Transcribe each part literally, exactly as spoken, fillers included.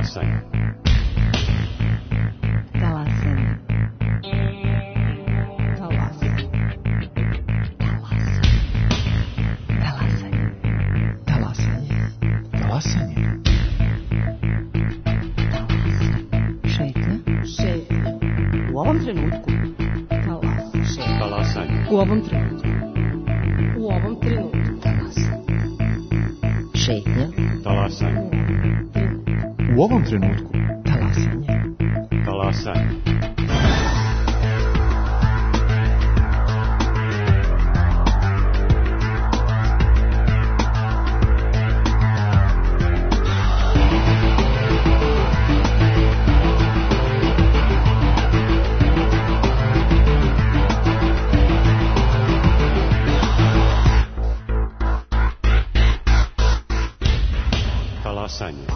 Talasanje. Talasanje. Talasanje. Talasanje. Talasanje. Šetnja. Šetnja. U ovom trenutku. Talasanje. Talasanje. U ovom trenutku. U ovom trenutku. Talasanje. Šetnja. Talasanje. U ovom trenutku. Talasanje. Talasanje. Talasanje.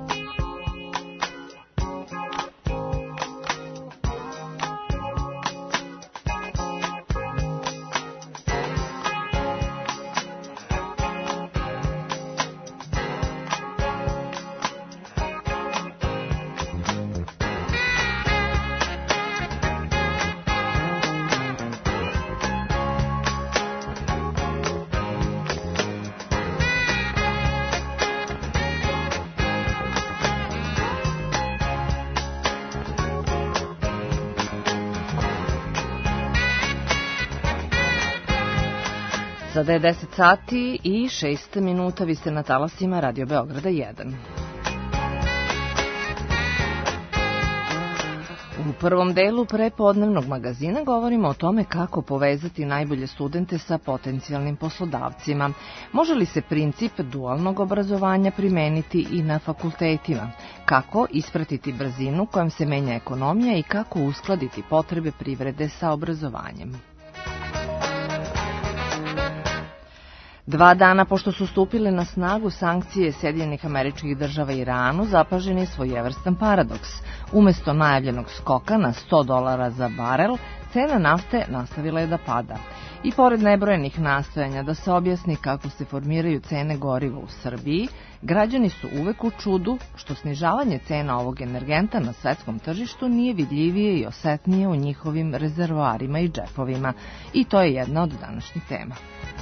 Sada je deset sati i šest minuta, vi ste na talasima Radio Beograda jedan. U prvom delu prepodnevnog magazina govorimo o tome kako povezati najbolje studente sa potencijalnim poslodavcima. Može li se princip dualnog obrazovanja primeniti i na fakultetima? Kako ispratiti brzinu kojom se menja ekonomija i kako uskladiti potrebe privrede sa obrazovanjem? Dva dana pošto su stupile na snagu sankcije Sjedinjenih Američkih Država Iranu, zapažen je svojevrstan paradoks. Umesto najavljenog skoka na sto dolara za barel, cena nafte nastavila je da pada. I pored nebrojenih nastojanja da se objasni kako se formiraju cene goriva u Srbiji, građani su uvek u čudu što snižavanje cena ovog energenta na svetskom tržištu nije vidljivije i osetnije u njihovim rezervoarima i džepovima. I to je jedna od današnjih tema.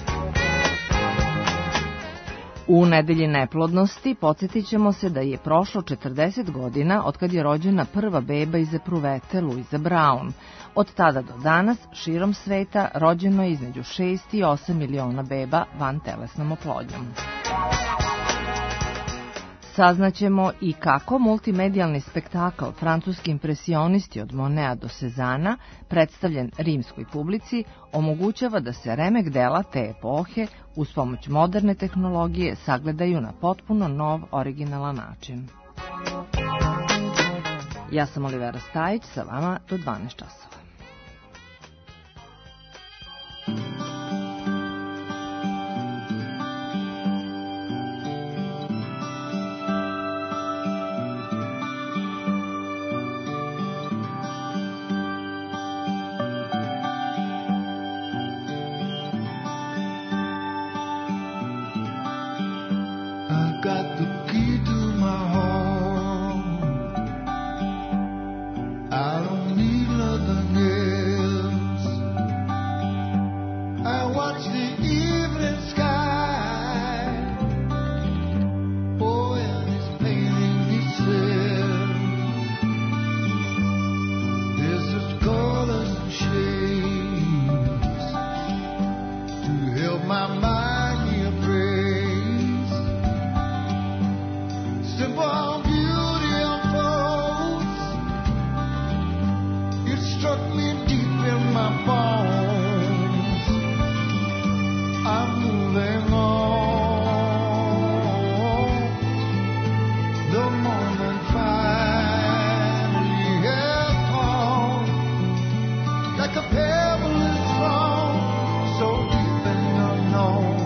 U nedelji neplodnosti podsjetit ćemo se da je prošlo četrdeset godina od kad je rođena prva beba iz epruvete Louise Brown. Od tada do danas širom sveta rođeno je između šest i osam miliona beba vantelesnom oplodnjom. Saznaćemo i kako multimedijalni spektakl Francuski impresionisti od Monea do Cezana, predstavljen rimskoj publici, omogućava da se remek dela te epohe uz pomoć moderne tehnologije sagledaju na potpuno nov, originalan način. Ja sam Olivera Stajić, sa vama do dvanaest časova. Like a pebble is thrown so deep in the unknown.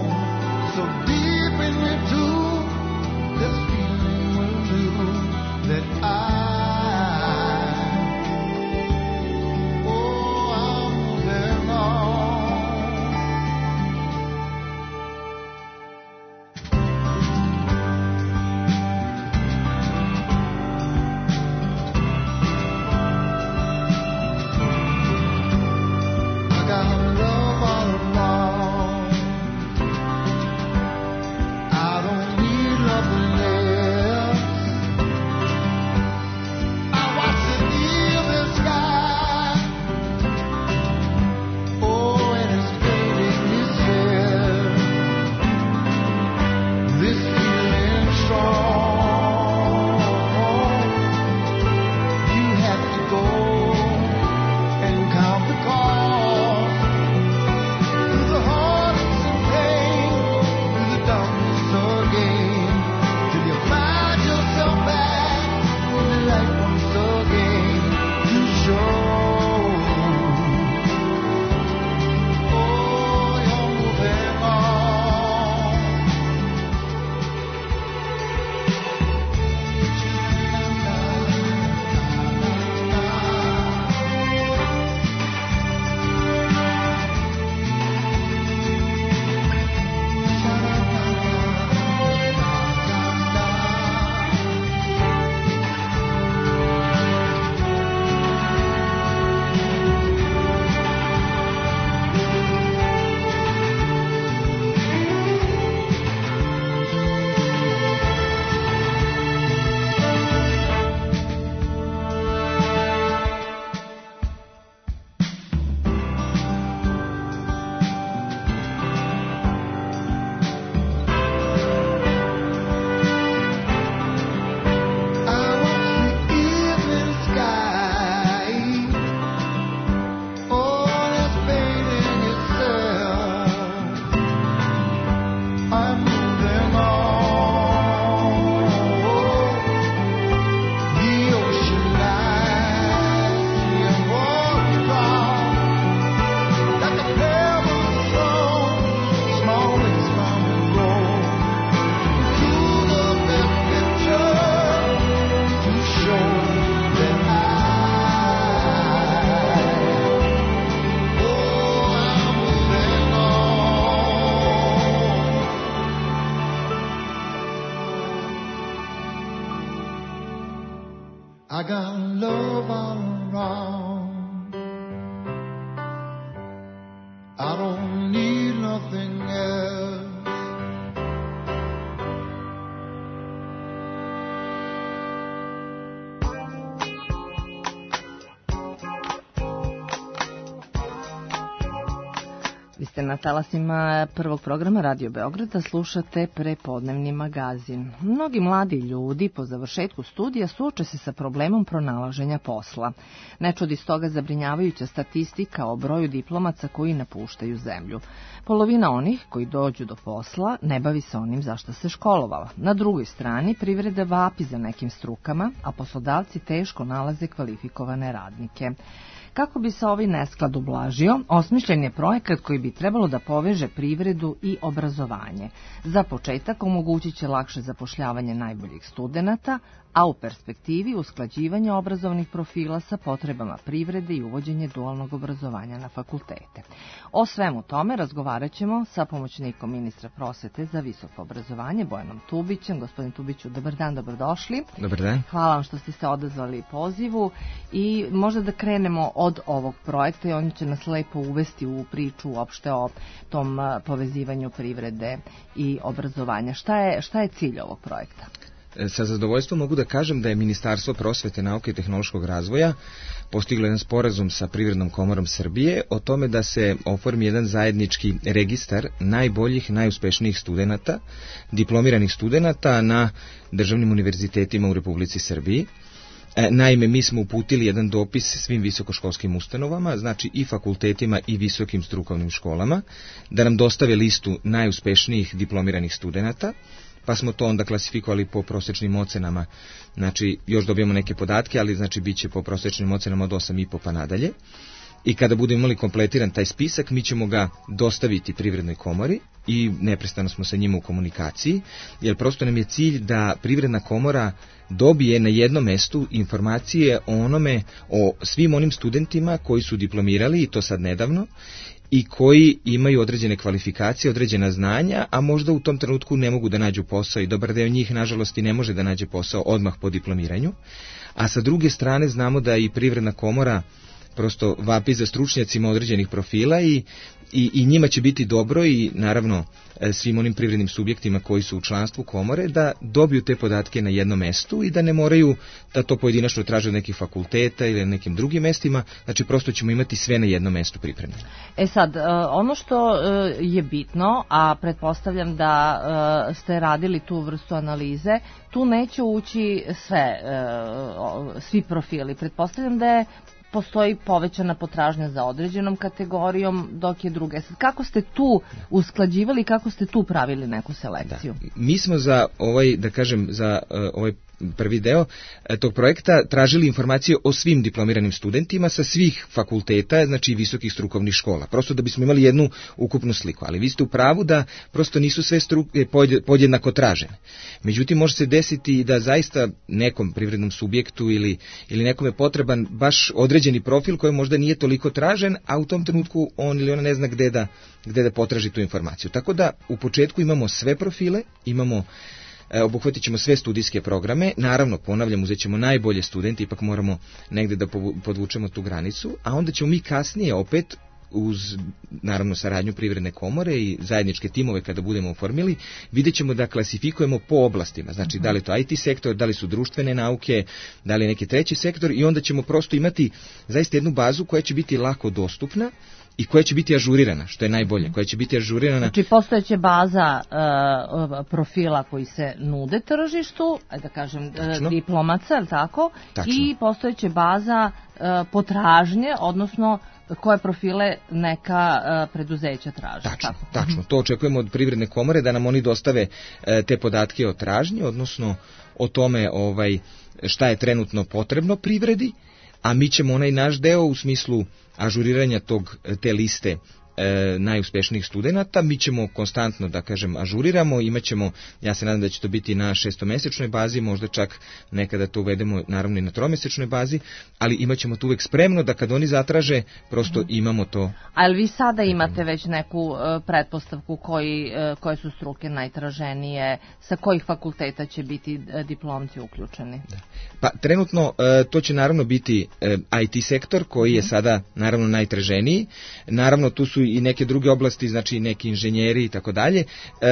I got love all around. I don't need nothing else. Vi ste na talasima prvog programa Radio Beograda, slušate prepodnevni magazin. Mnogi mladi ljudi po završetku studija suoče se sa problemom pronalaženja posla. Ne čudi stoga zabrinjavajuća statistika o broju diplomaca koji napuštaju zemlju. Polovina onih koji dođu do posla ne bavi se onim za što se školovala. Na drugoj strani privreda vapi za nekim strukama, a poslodavci teško nalaze kvalifikovane radnike. Kako bi se ovaj nesklad ublažio, osmišljen je projekat koji bi trebalo da poveže privredu i obrazovanje. Za početak omogućit će lakše zapošljavanje najboljih studenata, a u perspektivi usklađivanje obrazovnih profila sa potrebama privrede i uvođenje dualnog obrazovanja na fakultete. O svemu tome razgovarat ćemo sa pomoćnikom ministra prosvete za visoko obrazovanje Bojanom Tubićem. Gospodin Tubiću, dobar dan, dobrodošli. Dobar dan. Hvala vam što ste se odazvali pozivu i možda da krenemo od ovog projekta i on će nas lepo uvesti u priču uopšte o tom povezivanju privrede i obrazovanja. Šta je, šta je cilj ovog projekta? Sa zadovoljstvom mogu da kažem da je Ministarstvo prosvete, nauke i tehnološkog razvoja postiglo jedan sporazum sa Privrednom komorom Srbije o tome da se oformi jedan zajednički registar najboljih, najuspešnijih studenata, diplomiranih studenata na državnim univerzitetima u Republici Srbiji. Naime, mi smo uputili jedan dopis svim visokoškolskim ustanovama, znači i fakultetima i visokim strukovnim školama, da nam dostave listu najuspešnijih diplomiranih studenata, pa smo to onda klasifikovali po prosečnim ocenama, znači još dobijemo neke podatke, ali znači bit će po prosečnim ocenama od osam i po pa nadalje. I kada budemo imali kompletiran taj spisak, mi ćemo ga dostaviti Privrednoj komori i neprestano smo sa njima u komunikaciji, jer prosto nam je cilj da Privredna komora dobije na jednom mestu informacije o onome, o svim onim studentima koji su diplomirali, i to sad nedavno, i koji imaju određene kvalifikacije, određena znanja, a možda u tom trenutku ne mogu da nađu posao i dobar deo njih, nažalost, i ne može da nađe posao odmah po diplomiranju. A sa druge strane znamo da i Privredna komora prosto vapi za stručnjacima određenih profila i, i, i njima će biti dobro i naravno svim onim privrednim subjektima koji su u članstvu komore da dobiju te podatke na jednom mestu i da ne moraju da to pojedinačno traže od nekih fakulteta ili na nekim drugim mestima, znači prosto ćemo imati sve na jednom mestu pripremljeno. E sad, ono što je bitno, a pretpostavljam da ste radili tu vrstu analize, tu neće ući sve, svi profili. Pretpostavljam da je postoji povećana potražnja za određenom kategorijom, dok je druge. Kako ste tu usklađivali, kako ste tu pravili neku selekciju? Da. Mi smo za ovaj, da kažem, za uh, ovaj prvi deo tog projekta tražili informacije o svim diplomiranim studentima sa svih fakulteta, znači visokih strukovnih škola, prosto da bismo imali jednu ukupnu sliku. Ali vi ste u pravu da prosto nisu sve struke podjednako tražene. Međutim, može se desiti da zaista nekom privrednom subjektu ili, ili nekom je potreban baš određeni profil koji možda nije toliko tražen, a u tom trenutku on ili ona ne zna gde da, gde da potraži tu informaciju. Tako da u početku imamo sve profile, imamo obuhvatit ćemo sve studijske programe, naravno, ponavljam, uzet ćemo najbolje studente, ipak moramo negde da podvučemo tu granicu, a onda ćemo mi kasnije opet uz, naravno, saradnju Privredne komore i zajedničke timove kada budemo oformili, vidjet ćemo da klasifikujemo po oblastima, znači da li je to I T sektor, da li su društvene nauke, da li je neki treći sektor, i onda ćemo prosto imati zaista jednu bazu koja će biti lako dostupna i koja će biti ažurirana, što je najbolje, koja će biti ažurirana. Znači, postojeće baza uh, profila koji se nude tržištu, ajde da kažem, uh, diplomaca, je li tako? Tačno. I postojeće baza uh, potražnje, odnosno koje profile neka uh, preduzeća traže. Tačno, tako? tačno. To očekujemo od Privredne komore, da nam oni dostave uh, te podatke o tražnji, odnosno o tome ovaj, šta je trenutno potrebno privredi, a mi ćemo onaj naš deo u smislu ažuriranja tog, te liste e, najuspešnijih studenata. Mi ćemo konstantno, da kažem, ažuriramo, imaćemo, ja se nadam da će to biti na šestomesečnoj bazi, možda čak nekada to uvedemo naravno i na tromesečnoj bazi, ali imaćemo to uvek spremno da kad oni zatraže, prosto mm-hmm. imamo to. Ali vi sada imate već neku uh, pretpostavku koji, uh, koje su struke najtraženije, sa kojih fakulteta će biti uh, diplomci uključeni? Da. Pa trenutno uh, to će naravno biti uh, I T sektor koji je sada naravno najtraženiji. Naravno tu su i neke druge oblasti, znači neki inženjeri i tako dalje.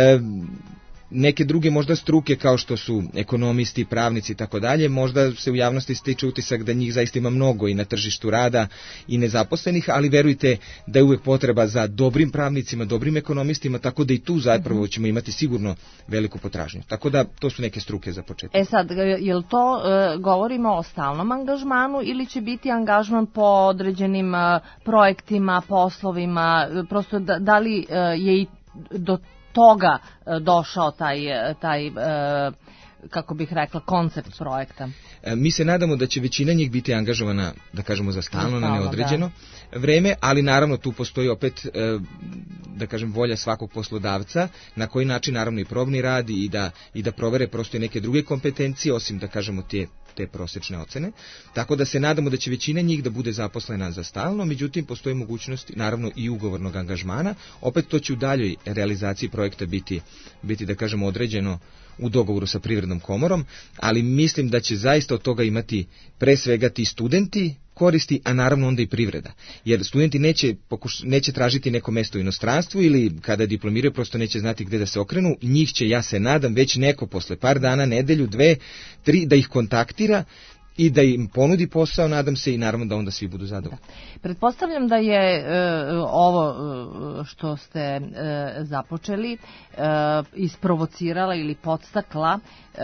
Neke druge možda struke kao što su ekonomisti, pravnici i tako dalje, možda se u javnosti stiče utisak da njih zaista ima mnogo i na tržištu rada i nezaposlenih, ali verujte da je uvek potreba za dobrim pravnicima, dobrim ekonomistima, tako da i tu zapravo ćemo imati sigurno veliku potražnju. Tako da to su neke struke za početak. E sad, je li to, e, govorimo o stalnom angažmanu ili će biti angažman po određenim e, projektima, poslovima, prosto da, da li e, je i do toga došao taj, taj kako bih rekla, koncept projekta? Mi se nadamo da će većina njih biti angažovana, da kažemo, za stalno, na neodređeno da. vreme, ali naravno tu postoji opet, da kažem, volja svakog poslodavca, na koji način naravno i probni rad i da, i da provere prosto i neke druge kompetencije, osim da kažemo te te prosečne ocene, tako da se nadamo da će većina njih da bude zaposlena za stalno, međutim postoji mogućnost naravno i ugovornog angažmana, opet to će u daljoj realizaciji projekta biti, biti da kažemo određeno u dogovoru sa Privrednom komorom, ali mislim da će zaista od toga imati pre svega ti studenti koristi, a naravno onda i privreda. Jer studenti neće, pokuš, neće tražiti neko mesto u inostranstvu ili kada diplomiraju prosto neće znati gde da se okrenu. Njih će, ja se nadam, već neko posle par dana, nedelju, dve, tri, da ih kontaktira i da im ponudi posao, nadam se, i naravno da onda svi budu zadovoljni. Da. Pretpostavljam da je e, ovo e, što ste e, započeli e, isprovocirala ili podstakla e,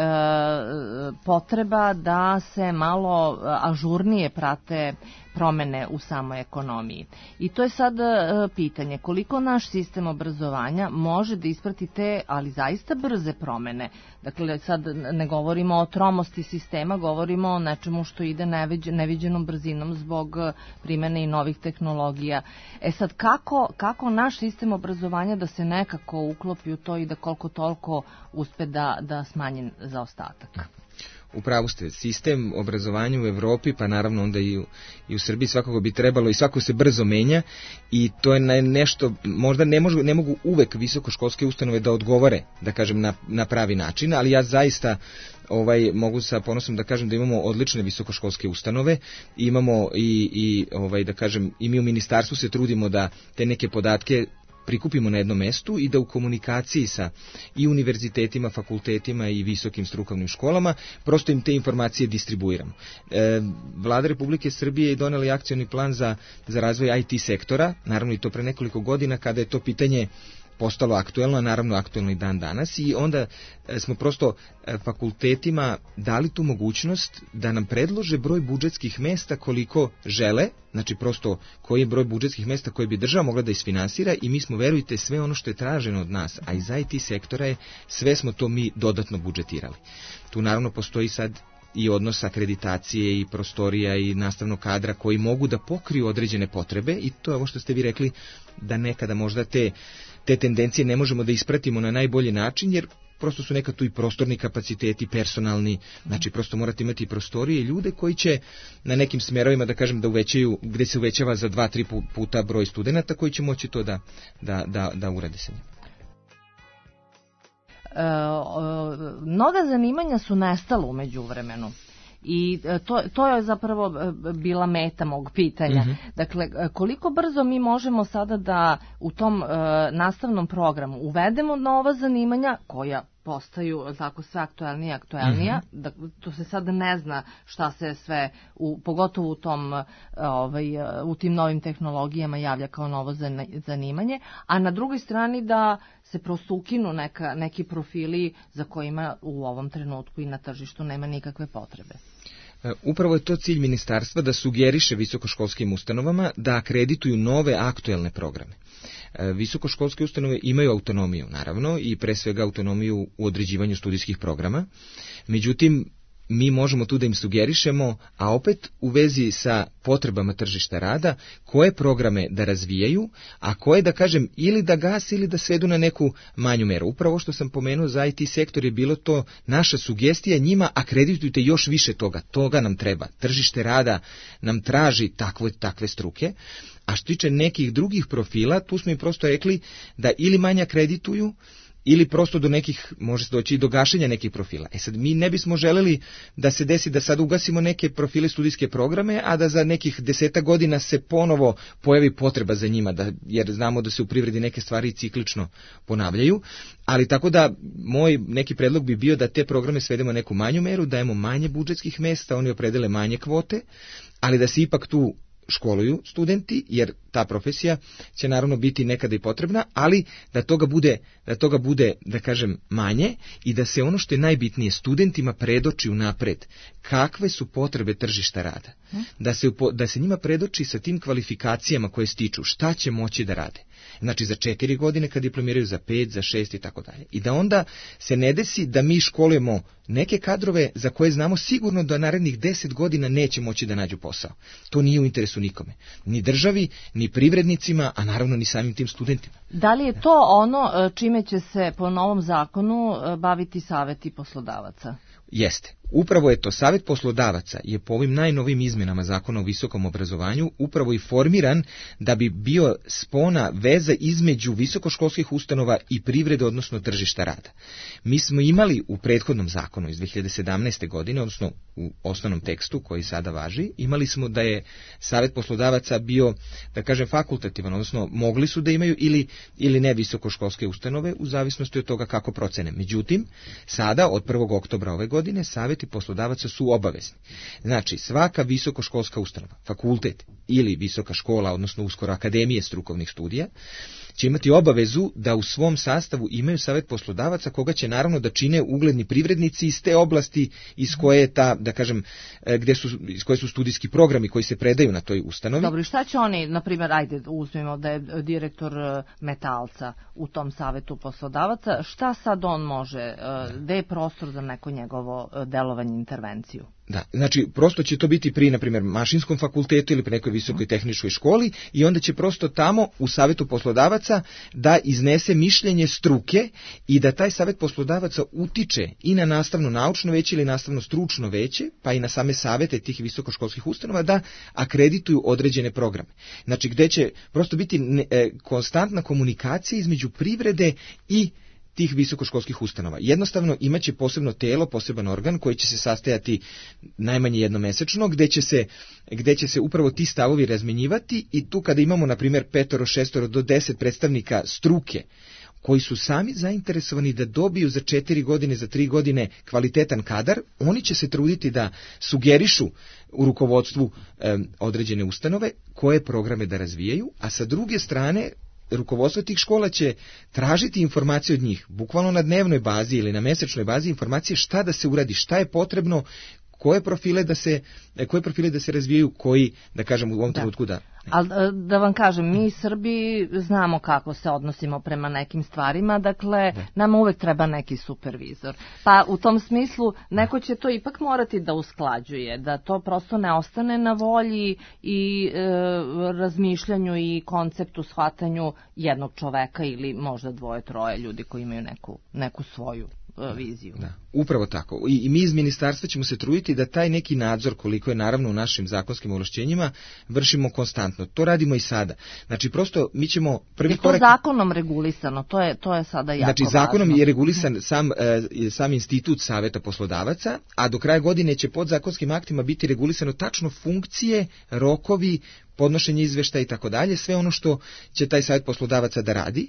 potreba da se malo ažurnije prate promene u samoj ekonomiji. I to je sad e, pitanje koliko naš sistem obrazovanja može da isprati te, ali zaista brze promene. Dakle, sad ne govorimo o tromosti sistema, govorimo o nečemu što ide neviđenom brzinom zbog primene i novih tehnologija. E sad, kako, kako naš sistem obrazovanja da se nekako uklopi u to i da koliko toliko uspe da, da smanji zaostatak? U pravu ste, sistem obrazovanja u Evropi, pa naravno onda i u, i u Srbiji svakako bi trebalo i svako se brzo menja i to je nešto, možda ne, možu, ne mogu uvek visokoškolske ustanove da odgovore, da kažem, na, na pravi način, ali ja zaista ovaj, mogu sa ponosom da kažem da imamo odlične visokoškolske ustanove, imamo i, i ovaj, da kažem, i mi u ministarstvu se trudimo da te neke podatke prikupimo na jednom mestu i da u komunikaciji sa i univerzitetima, fakultetima i visokim strukovnim školama prosto im te informacije distribuiramo. E, Vlada Republike Srbije je donela i akcioni plan za, za razvoj I T sektora, naravno i to pre nekoliko godina kada je to pitanje postalo aktuelno, a naravno aktuelno i dan danas, i onda smo prosto fakultetima dali tu mogućnost da nam predlože broj budžetskih mesta koliko žele, znači prosto koji je broj budžetskih mesta koje bi država mogla da isfinansira, i mi smo, verujte, sve ono što je traženo od nas, a iz I T sektora je, sve smo to mi dodatno budžetirali. Tu naravno postoji sad i odnos akreditacije i prostorija i nastavnog kadra koji mogu da pokriju određene potrebe, i to je ovo što ste vi rekli, da nekada možda te te tendencije ne možemo da ispratimo na najbolji način, jer prosto su nekad tu i prostorni kapaciteti, personalni, znači prosto morate imati i prostorije i ljude koji će na nekim smerovima, da kažem, da uvećaju, gde se uvećava za dva, tri puta broj studenata, koji će moći to da, da, da, da urade sa njim. E, mnoga zanimanja su nestala u međuvremenu. I to, to je zapravo bila meta mog pitanja. Mm-hmm. Dakle, koliko brzo mi možemo sada da u tom e, nastavnom programu uvedemo nova zanimanja koja postaju tako sve aktuelnije i aktuelnija, mm-hmm. da to se sad ne zna šta se sve, u, pogotovo u, tom, ovaj, u tim novim tehnologijama javlja kao novo zanimanje, a na drugoj strani da se prosto ukinu neka, neki profili za kojima u ovom trenutku i na tržištu nema nikakve potrebe. Upravo je to cilj ministarstva, da sugeriše visokoškolskim ustanovama da akredituju nove aktuelne programe. Visokoškolske ustanove imaju autonomiju, naravno, i pre svega autonomiju u određivanju studijskih programa. Međutim, mi možemo tu da im sugerišemo, a opet u vezi sa potrebama tržišta rada, koje programe da razvijaju, a koje da kažem ili da gase ili da svedu na neku manju meru. Upravo što sam pomenuo za I T sektor je bilo to naša sugestija njima, akreditujte još više toga, toga nam treba. Tržište rada nam traži takve, takve struke, a što tiče nekih drugih profila, tu smo im prosto rekli da ili manje akredituju, ili prosto do nekih, može se doći i do gašenja nekih profila. E sad, mi ne bismo želeli da se desi da sad ugasimo neke profile studijske programe, a da za nekih deseta godina se ponovo pojavi potreba za njima, da, jer znamo da se u privredi neke stvari ciklično ponavljaju, ali tako da moj neki predlog bi bio da te programe svedemo neku manju meru, dajemo manje budžetskih mesta, oni opredele manje kvote, ali da se ipak tu školuju studenti, jer ta profesija će naravno biti nekada i potrebna, ali da toga bude, da toga bude, da kažem, manje i da se ono što je najbitnije studentima predoči unapred kakve su potrebe tržišta rada. Da se, da se njima predoči sa tim kvalifikacijama koje stiču, šta će moći da rade. Znači za četiri godine kad diplomiraju, za pet, za šest i tako dalje. I da onda se ne desi da mi školujemo neke kadrove za koje znamo sigurno da narednih deset godina neće moći da nađu posao. To nije u interesu nikome. Ni državi, ni privrednicima, a naravno ni samim tim studentima. Da li je to ono čime će se po novom zakonu baviti saveti poslodavaca? Jeste. Upravo je to, Savet poslodavaca je po ovim najnovim izmenama Zakona o visokom obrazovanju upravo i formiran da bi bio spona, veza između visokoškolskih ustanova i privrede, odnosno tržišta rada. Mi smo imali u prethodnom zakonu iz dve hiljade sedamnaeste. godine, odnosno u osnovnom tekstu koji sada važi, imali smo da je Savet poslodavaca bio, da kažem, fakultativan, odnosno mogli su da imaju ili, ili ne visokoškolske ustanove u zavisnosti od toga kako procene. Međutim, sada od prvog oktobra ove godine Saveti poslodavaca su obavezni. Znači, svaka visokoškolska ustanova, fakultet ili visoka škola, odnosno uskoro akademije strukovnih studija, će imati obavezu da u svom sastavu imaju savet poslodavaca koga će naravno da čine ugledni privrednici iz te oblasti iz koje je ta, da kažem, gde su, iz koje su studijski programi koji se predaju na toj ustanovi. Dobro, i šta će oni, na primjer, ajde uzmimo da je direktor Metalca u tom savetu poslodavaca, šta sad on može, gde je prostor za neko njegovo delovanje, intervenciju? Da, znači prosto će to biti pri, na primjer, mašinskom fakultetu ili pri nekoj visokoj tehničkoj školi i onda će prosto tamo u savetu poslodavaca da iznese mišljenje struke i da taj savet poslodavaca utiče i na nastavno naučno veće ili nastavno stručno veće, pa i na same savete tih visokoškolskih ustanova da akredituju određene programe. Znači gde će prosto biti ne, e, konstantna komunikacija između privrede i tih visokoškolskih ustanova. Jednostavno imaće posebno telo, poseban organ koji će se sastajati najmanje jednomesečno, gde će se, gde će se upravo ti stavovi razmenjivati i tu kada imamo, na primjer, petoro, šestoro do deset predstavnika struke, koji su sami zainteresovani da dobiju za četiri godine, za tri godine kvalitetan kadar, oni će se truditi da sugerišu u rukovodstvu e, određene ustanove koje programe da razvijaju, a sa druge strane rukovodstvo tih škola će tražiti informacije od njih, bukvalno na dnevnoj bazi ili na mesečnoj bazi, informacije šta da se uradi, šta je potrebno, koje profile da se, koje profile da se razvijaju, koji, da kažem, u ovom da. trenutku da. Ali da vam kažem, mi Srbi znamo kako se odnosimo prema nekim stvarima, dakle, da. Nama uvek treba neki supervizor. Pa u tom smislu neko će to ipak morati da usklađuje, da to prosto ne ostane na volji i e, razmišljanju i konceptu, shvatanju jednog čoveka ili možda dvoje, troje ljudi koji imaju neku, neku svoju viziju. Da, upravo tako. I, I mi iz ministarstva ćemo se truditi da taj neki nadzor, koliko je naravno u našim zakonskim ovlašćenjima, vršimo konstantno. To radimo i sada. Znači, prosto mi ćemo prvi je to korak... zakonom regulisano, to je, to je sada jako Znači, zakonom važno. je regulisan sam, sam institut saveta poslodavaca, a do kraja godine će pod zakonskim aktima biti regulisano tačno funkcije, rokovi, podnošenje izveštaja i tako dalje, sve ono što će taj savet poslodavaca da radi.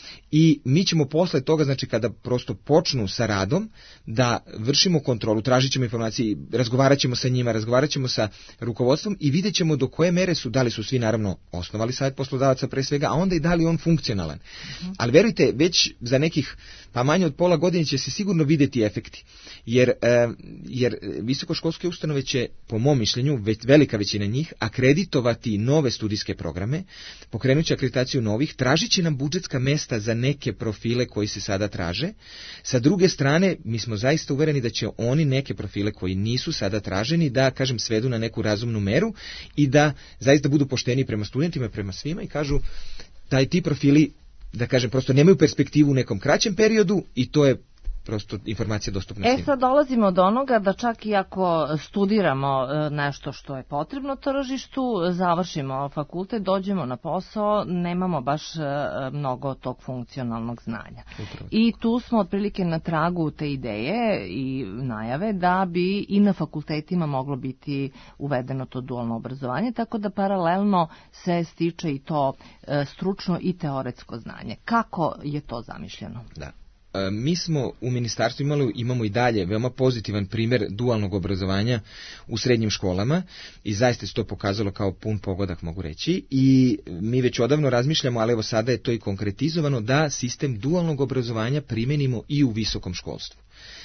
I mi ćemo posle toga, znači kada prosto počnu sa radom, da vršimo kontrolu, tražit ćemo informacije, razgovarat ćemo sa njima, razgovarat ćemo sa rukovodstvom i vidjet ćemo do koje mere su, da li su svi naravno osnovali savet poslodavaca pre svega, a onda i da li on funkcionalan. Uh-huh. Ali verujte, već za nekih, pa manje od pola godine će se sigurno vidjeti efekti. Jer, e, jer visokoškolske ustanove će, po mom mišljenju, već, velika većina njih, akreditovati nove studijske programe, pokrenut će akreditaciju novih, tražit će nam budžetska mesta za neke profile koji se sada traže. Sa druge strane, mi smo zaista uvereni da će oni neke profile koji nisu sada traženi da, kažem, svedu na neku razumnu meru i da zaista budu pošteni prema studentima, prema svima i kažu da i ti profili, da kažem, prosto nemaju perspektivu u nekom kraćem periodu i to je prosto informacija dostupna svima. E sad dolazimo do onoga da čak i ako studiramo nešto što je potrebno tržištu, završimo fakultet, dođemo na posao, nemamo baš mnogo tog funkcionalnog znanja. Upravo. I tu smo otprilike na tragu te ideje i najave da bi i na fakultetima moglo biti uvedeno to dualno obrazovanje, tako da paralelno se stiče i to stručno i teoretsko znanje. Kako je to zamišljeno? Da. Mi smo u ministarstvu imali, imamo i dalje veoma pozitivan primjer dualnog obrazovanja u srednjim školama i zaista se to pokazalo kao pun pogodak, mogu reći, i mi već odavno razmišljamo, ali evo sada je to i konkretizovano, da sistem dualnog obrazovanja primenimo i u visokom školstvu.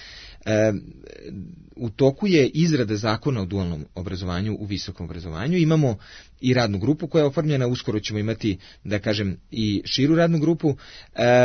E, u toku je izrada zakona o dualnom obrazovanju u visokom obrazovanju. Imamo i radnu grupu koja je oformljena, uskoro ćemo imati, da kažem, i širu radnu grupu. E,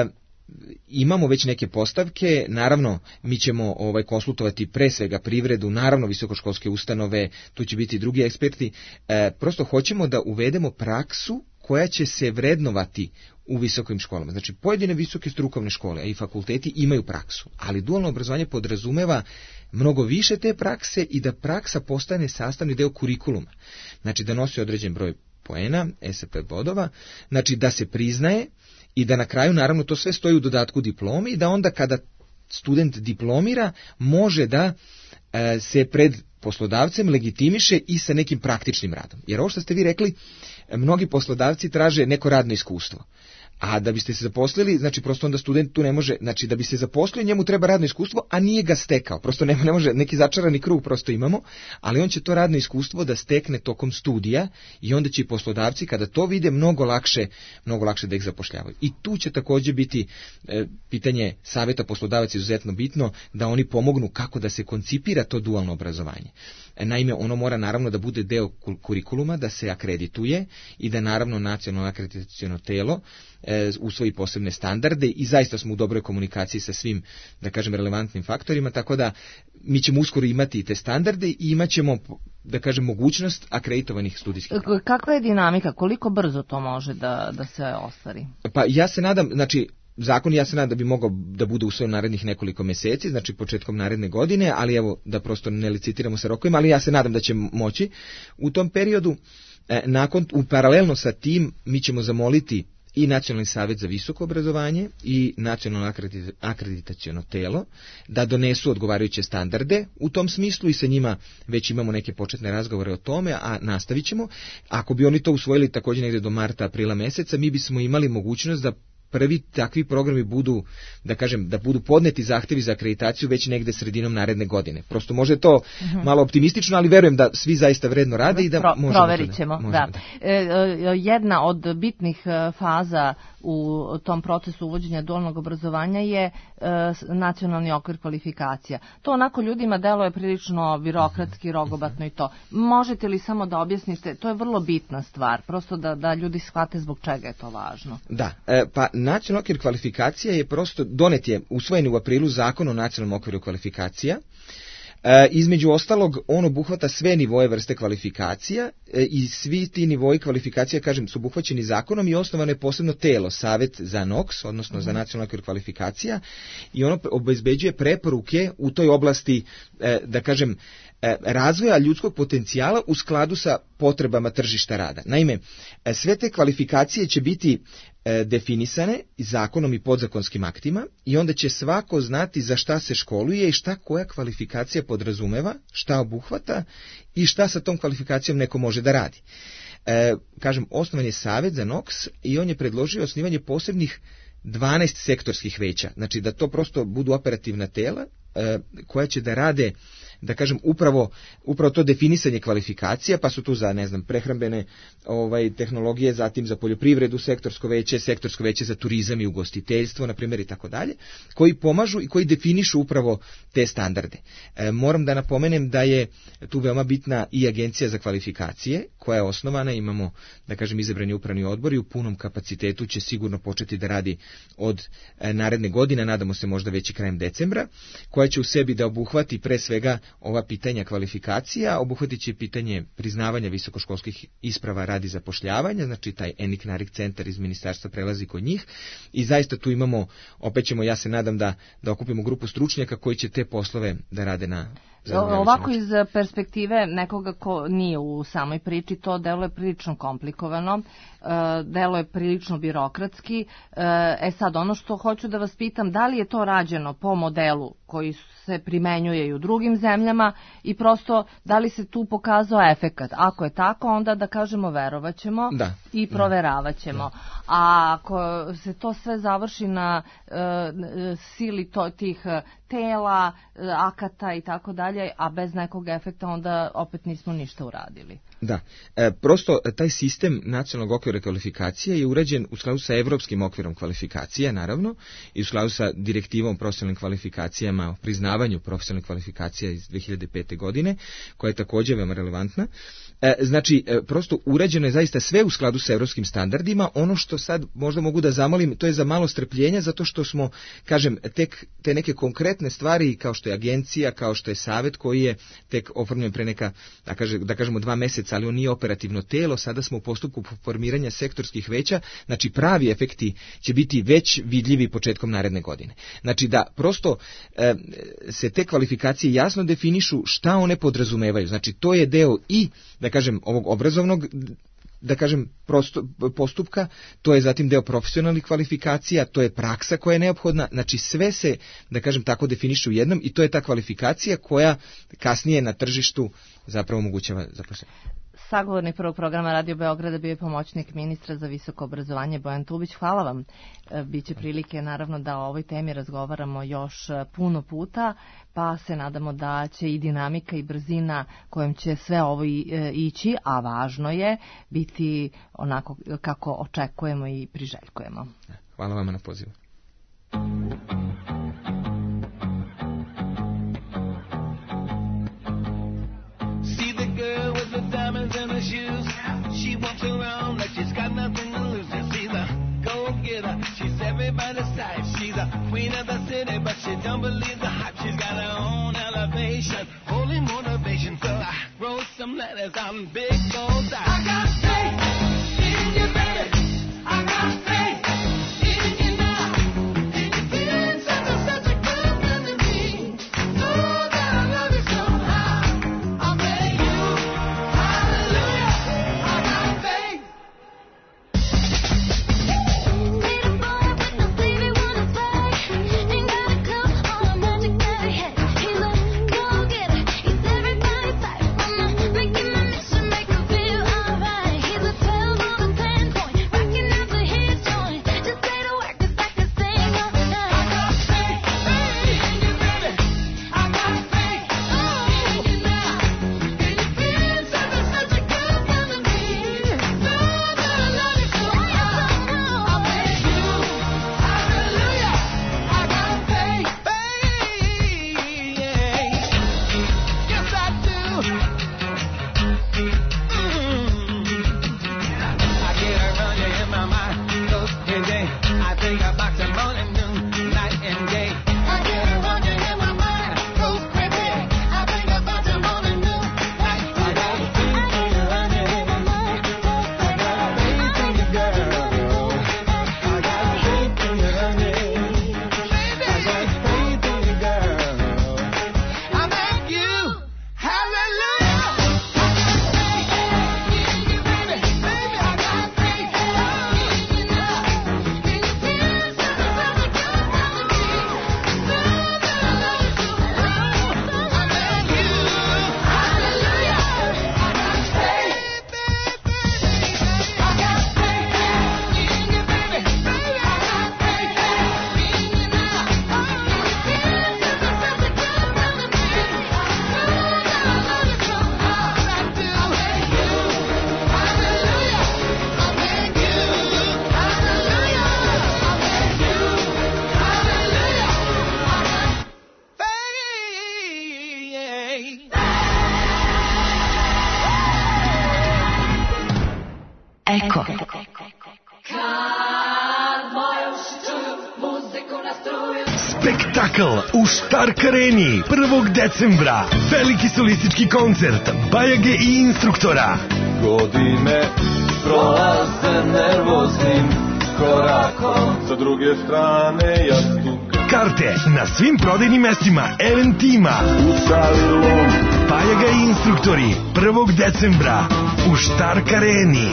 Imamo već neke postavke, naravno mi ćemo ovaj konsultovati pre svega privredu, naravno visokoškolske ustanove, tu će biti drugi eksperti, e, prosto hoćemo da uvedemo praksu koja će se vrednovati u visokim školama. Znači pojedine visoke strukovne škole, a i fakulteti imaju praksu, ali dualno obrazovanje podrazumeva mnogo više te prakse i da praksa postane sastavni deo kurikuluma. Znači da nosi određen broj poena, S P bodova, znači da se priznaje i da na kraju, naravno, to sve stoji u dodatku diplomi i da onda kada student diplomira može da e, se pred poslodavcem legitimiše i sa nekim praktičnim radom. Jer ovo što ste vi rekli, mnogi poslodavci traže neko radno iskustvo. A da biste se zaposlili, znači prosto onda student tu ne može, znači da bi se zaposlio njemu treba radno iskustvo, a nije ga stekao. Prosto ne, ne može, neki začarani krug prosto imamo, ali on će to radno iskustvo da stekne tokom studija i onda će i poslodavci kada to vide mnogo lakše, mnogo lakše da ih zapošljavaju. I tu će također biti e, pitanje savjeta poslodavaca izuzetno bitno da oni pomognu kako da se koncipira to dualno obrazovanje. Naime, ono mora naravno da bude deo kurikuluma, da se akredituje i da naravno nacionalno akreditaciono telo e, usvoji posebne standarde i zaista smo u dobroj komunikaciji sa svim, da kažem, relevantnim faktorima, tako da mi ćemo uskoro imati te standarde i imat ćemo, da kažem, mogućnost akreditovanih studijskih programa. Kakva je dinamika? Koliko brzo to može da, da se ostvari? Pa ja se nadam, znači, zakon ja se nadam da bi mogao da bude usvojen narednih nekoliko mjeseci, znači početkom naredne godine, ali evo da prosto ne licitiramo sa rokovima, ali ja se nadam da će moći u tom periodu. E, nakon, u paralelno sa tim mi ćemo zamoliti i Nacionalni savjet za visoko obrazovanje i Nacionalno akreditaciono telo da donesu odgovarajuće standarde u tom smislu i sa njima već imamo neke početne razgovore o tome, a nastavit ćemo. Ako bi oni to usvojili također negdje do marta, aprila meseca, mi bismo imali mogućnost da prvi takvi programi budu, da kažem, da budu podneti zahtjevi za akreditaciju već negde sredinom naredne godine. Prosto može je to uh-huh. malo optimistično, ali verujem da svi zaista vredno rade i da Pro, možemo proverit ćemo. Da, da. Da. E, jedna od bitnih faza u tom procesu uvođenja dualnog obrazovanja je e, nacionalni okvir kvalifikacija. To onako ljudima deluje prilično birokratski, rogobatno i to. Možete li samo da objasnite, to je vrlo bitna stvar, prosto da, da ljudi shvate zbog čega je to važno. Da, e, pa nacionalni okvir kvalifikacija je prosto, donet je, usvojen u aprilu zakon o nacionalnom okviru kvalifikacija. E, između ostalog, on obuhvata sve nivoje vrste kvalifikacija e, i svi ti nivoji kvalifikacija, kažem, su obuhvaćeni zakonom i osnovano je posebno telo, Savet za N O K S, odnosno za nacionalni okvir kvalifikacija, i ono obezbeđuje preporuke u toj oblasti, e, da kažem, e, razvoja ljudskog potencijala u skladu sa potrebama tržišta rada. Naime, e, sve te kvalifikacije će biti definisane zakonom i podzakonskim aktima i onda će svako znati za šta se školuje i šta koja kvalifikacija podrazumeva, šta obuhvata i šta sa tom kvalifikacijom neko može da radi. E, kažem, osnovan je Savet za N O K S i on je predložio osnivanje posebnih dvanaest sektorskih veća, znači da to prosto budu operativna tela e, koja će da rade da kažem, upravo, upravo to definisanje kvalifikacija, pa su tu za, ne znam, prehrambene ovaj, tehnologije, zatim za poljoprivredu, sektorsko veće, sektorsko veće za turizam i ugostiteljstvo, na primjer, i tako dalje, koji pomažu i koji definišu upravo te standarde. E, moram da napomenem da je tu veoma bitna i agencija za kvalifikacije, koja je osnovana, imamo, da kažem, izabrani upravni odbor i u punom kapacitetu će sigurno početi da radi od e, naredne godine, nadamo se možda već i krajem decembra, koja će u sebi da obuhvati pre svega ova pitanja kvalifikacija, obuhvatit će pitanje priznavanja visokoškolskih isprava radi zapošljavanja, znači taj E N I C NARIC centar iz ministarstva prelazi kod njih i zaista tu imamo, opet ćemo, ja se nadam da, da okupimo grupu stručnjaka koji će te poslove da rade na ovako iz perspektive nekoga ko nije u samoj priči, to delo je prilično komplikovano, delo je prilično birokratski. E sad, ono što hoću da vas pitam, da li je to rađeno po modelu koji se primenjuje i u drugim zemljama i prosto da li se tu pokazao efekat? Ako je tako, onda da kažemo verovaćemo da. i proveravaćemo. Da. A ako se to sve završi na uh, sili to, tih tela, akata i tako dalje, a bez nekog efekta, onda opet nismo ništa uradili. Da, e, prosto taj sistem nacionalnog okvira kvalifikacije je urađen u skladu sa evropskim okvirom kvalifikacija, naravno, i u skladu sa direktivom o profesionalnim kvalifikacijama, o priznavanju profesionalnih kvalifikacija iz dve hiljade pete. godine, koja je također veoma relevantna. E, znači, e, prosto urađeno je zaista sve u skladu sa evropskim standardima. Ono što sad možda mogu da zamolim, to je za malo strpljenja, zato što smo, kažem, tek te neke konkretne stvari, kao što je agencija, kao što je savet, koji je tek oformljen pre neka, da, kaže, da kažemo, dva meseca, ali on nije operativno telo, sada smo u postupku formiranja sektorskih veća, znači pravi efekti će biti već vidljivi početkom naredne godine. Znači da prosto e, se te kvalifikacije jasno definišu šta one podrazumevaju, znači to je deo i, da kažem, ovog obrazovnog, da kažem, prosto, postupka, to je zatim deo profesionalnih kvalifikacija, to je praksa koja je neophodna, znači sve se, da kažem, tako definiše u jednom i to je ta kvalifikacija koja kasnije na tržištu zapravo omogućava zaposlenje. Sagovornik prvog programa Radio Beograda bio je pomoćnik ministra za visoko obrazovanje Bojan Tubić. Hvala vam. Biće prilike naravno da o ovoj temi razgovaramo još puno puta, pa se nadamo da će i dinamika i brzina kojom će sve ovo ići, a važno je, biti onako kako očekujemo i priželjkujemo. Hvala vam na pozivu. In her shoes, she walks around like she's got nothing to lose. You see the go-getter, she's everybody's type. She's a queen of the city, but she don't believe the hype. She's got her own elevation, holy motivation. So I wrote some letters on big gold dice. I got faith in you, baby. I got faith in you now. And you're feeling such a, such a good thing to me. Know that I love you somehow. I'll pay you. Right. Spektakl u Štark areni prvog decembra. Veliki solistički koncert Bajage i instruktora. Godine prolaze nervoznim korakom, sa druge strane jastuka. Karte na svim prodajnim mestima Eventima. U salilu Bajaga i instruktori prvog decembra u Štark areni.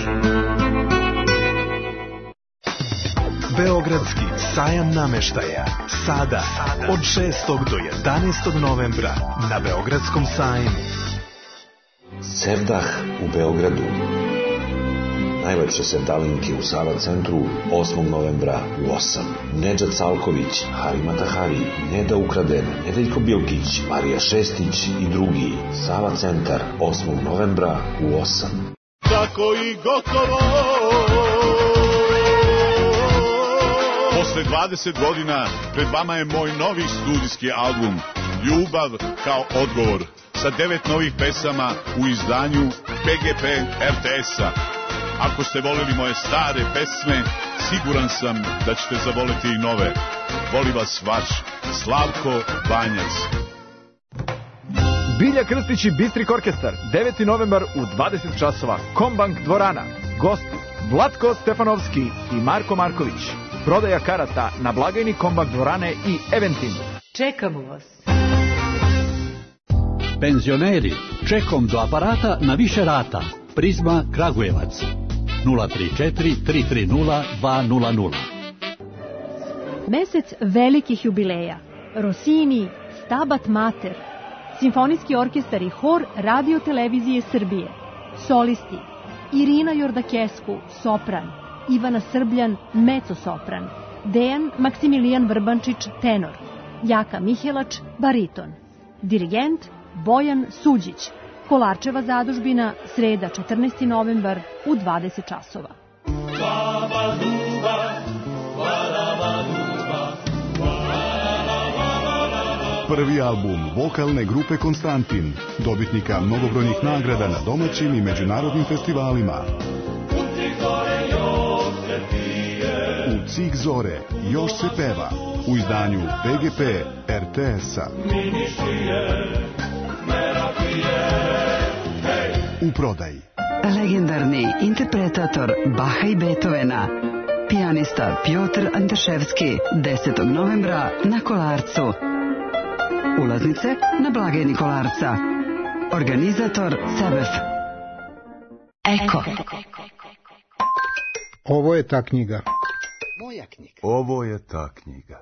Beogradski sajam nameštaja. Sada, od šestog do jedanaestog novembra na Beogradskom sajmu. Sevdah u Beogradu. Najlepše sevdalinke u Sava centru osmog novembra u osam. Nedžad Salković, Harima Tahari, Neda Ukraden, Nedeljko Bilkić, Marija Šestić i drugi. Sava centar osmog novembra u osam. Tako i gotovo. Posle dvadeset godina pred vama je moj novi studijski album Ljubav kao odgovor sa devet novih pesama u izdanju P G P R T S-a. Ako ste voleli moje stare pesme, siguran sam da ćete zavoleti i nove. Voli vas vaš Slavko Banjac. Bilja Krstić i Bistrik orkestar, deveti novembar u dvadeset časova, Kombank dvorana. Gosti Vlatko Stefanovski i Marko Marković. Prodaja karata na blagajni Kombank dvorane i Eventim. Čekamo vas. Penzioneri, čekom do aparata na više rata. Prizma Kragujevac. nula tri četiri tri tri nula dva nula nula. Mesec velikih jubileja. Rossini, Stabat Mater, Simfonijski orkestar i hor Radio Televizije Srbije. Solisti Irina Jordakesku, sopran, Ivana Srbljan, mezzo-sopran, Dejan Maksimilijan Vrbančić, tenor, Jaka Mihelač, bariton. Dirigent Bojan Suđić. Kolarčeva zadužbina, sreda četrnaesti novembar u dvadeset časova. Prvi album vokalne grupe Konstantin, dobitnika mnogobrojnih nagrada na domaćim i međunarodnim festivalima. U Cik zore još se peva, u izdanju P G P R T S-a. U prodaji. Legendarni interpretator Baha i Beethovena, pijanista Pjotr Antaševski, desetog novembra na Kolarcu. Ulaznice na blagajni Kolarca. Organizator Sebef. Eko. Ovo je ta knjiga. Moja knjiga. Ovo je ta knjiga.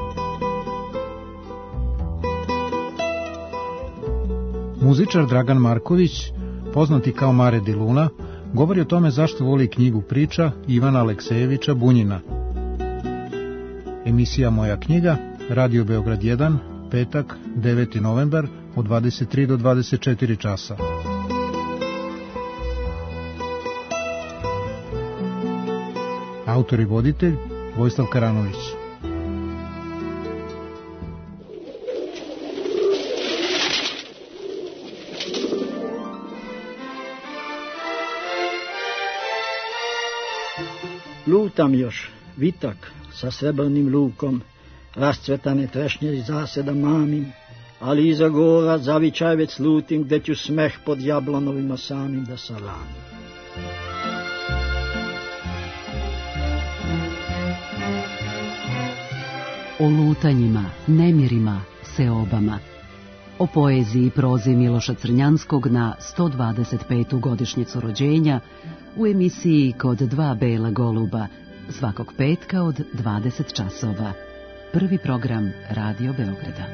Muzičar Dragan Marković, poznati kao Mare di Luna, govori o tome zašto voli knjigu priča Ivana Aleksejevića Bunjina. Emisija Moja knjiga, Radio Beograd jedan, petak, deveti novembar, od dvadeset tri do dvadeset četiri časa. Autor i voditelj Vojislav Karanović. Lutam još, vitak, sa srebrnim lukom, rascvetane trešnje iz zaseda mamim, ali iza gora zavičaj već slutim, gde ću smeh pod jablanovima samim da salamim. O lutanjima, nemirima, seobama. O poeziji i prozi Miloša Crnjanskog na sto dvadeset petu godišnjicu rođenja u emisiji Kod dva bela goluba, svakog petka od dvadeset časova. Prvi program Radio Beograda.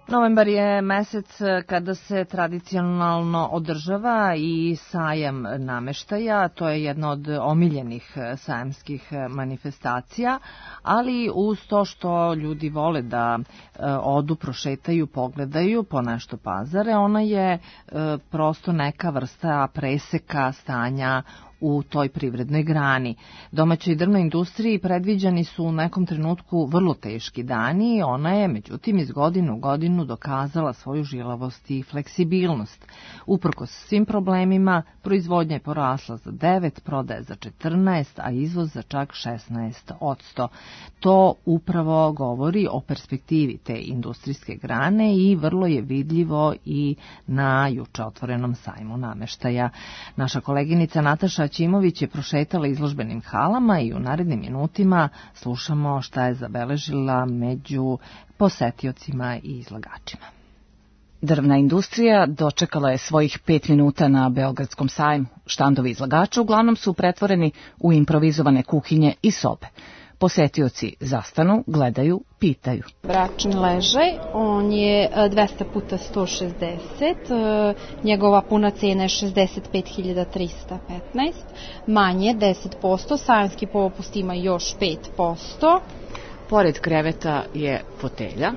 Novembar je mesec kada se tradicionalno održava i sajam nameštaja, to je jedna od omiljenih sajamskih manifestacija, ali uz to što ljudi vole da odu, prošetaju, pogledaju po nešto pazare, ona je prosto neka vrsta preseka stanja u toj privrednoj grani. Domaćoj drvnoj industriji predviđani su u nekom trenutku vrlo teški dani i ona je, međutim, iz godine u godinu dokazala svoju žilavost i fleksibilnost. Uprkos svim problemima, proizvodnja je porasla za devet, prodaje za četrnaest, a izvoz za čak šesnaest odsto. To upravo govori o perspektivi te industrijske grane i vrlo je vidljivo i na juče otvorenom sajmu nameštaja. Naša koleginica Nataša Ćimović je prošetala izložbenim halama i u narednim minutima slušamo šta je zabeležila među posetiocima i izlagačima. Drvna industrija dočekala je svojih pet minuta na Beogradskom sajmu. Štandovi izlagača uglavnom su pretvoreni u improvizovane kuhinje i sobe. Posetioci zastanu, gledaju, pitaju. Bračni ležaj, on je dvesta puta sto šezdeset, njegova puna cena je šezdeset pet hiljada trista petnaest, manje deset posto, sajamski popust ima još pet posto. Pored kreveta je fotelja.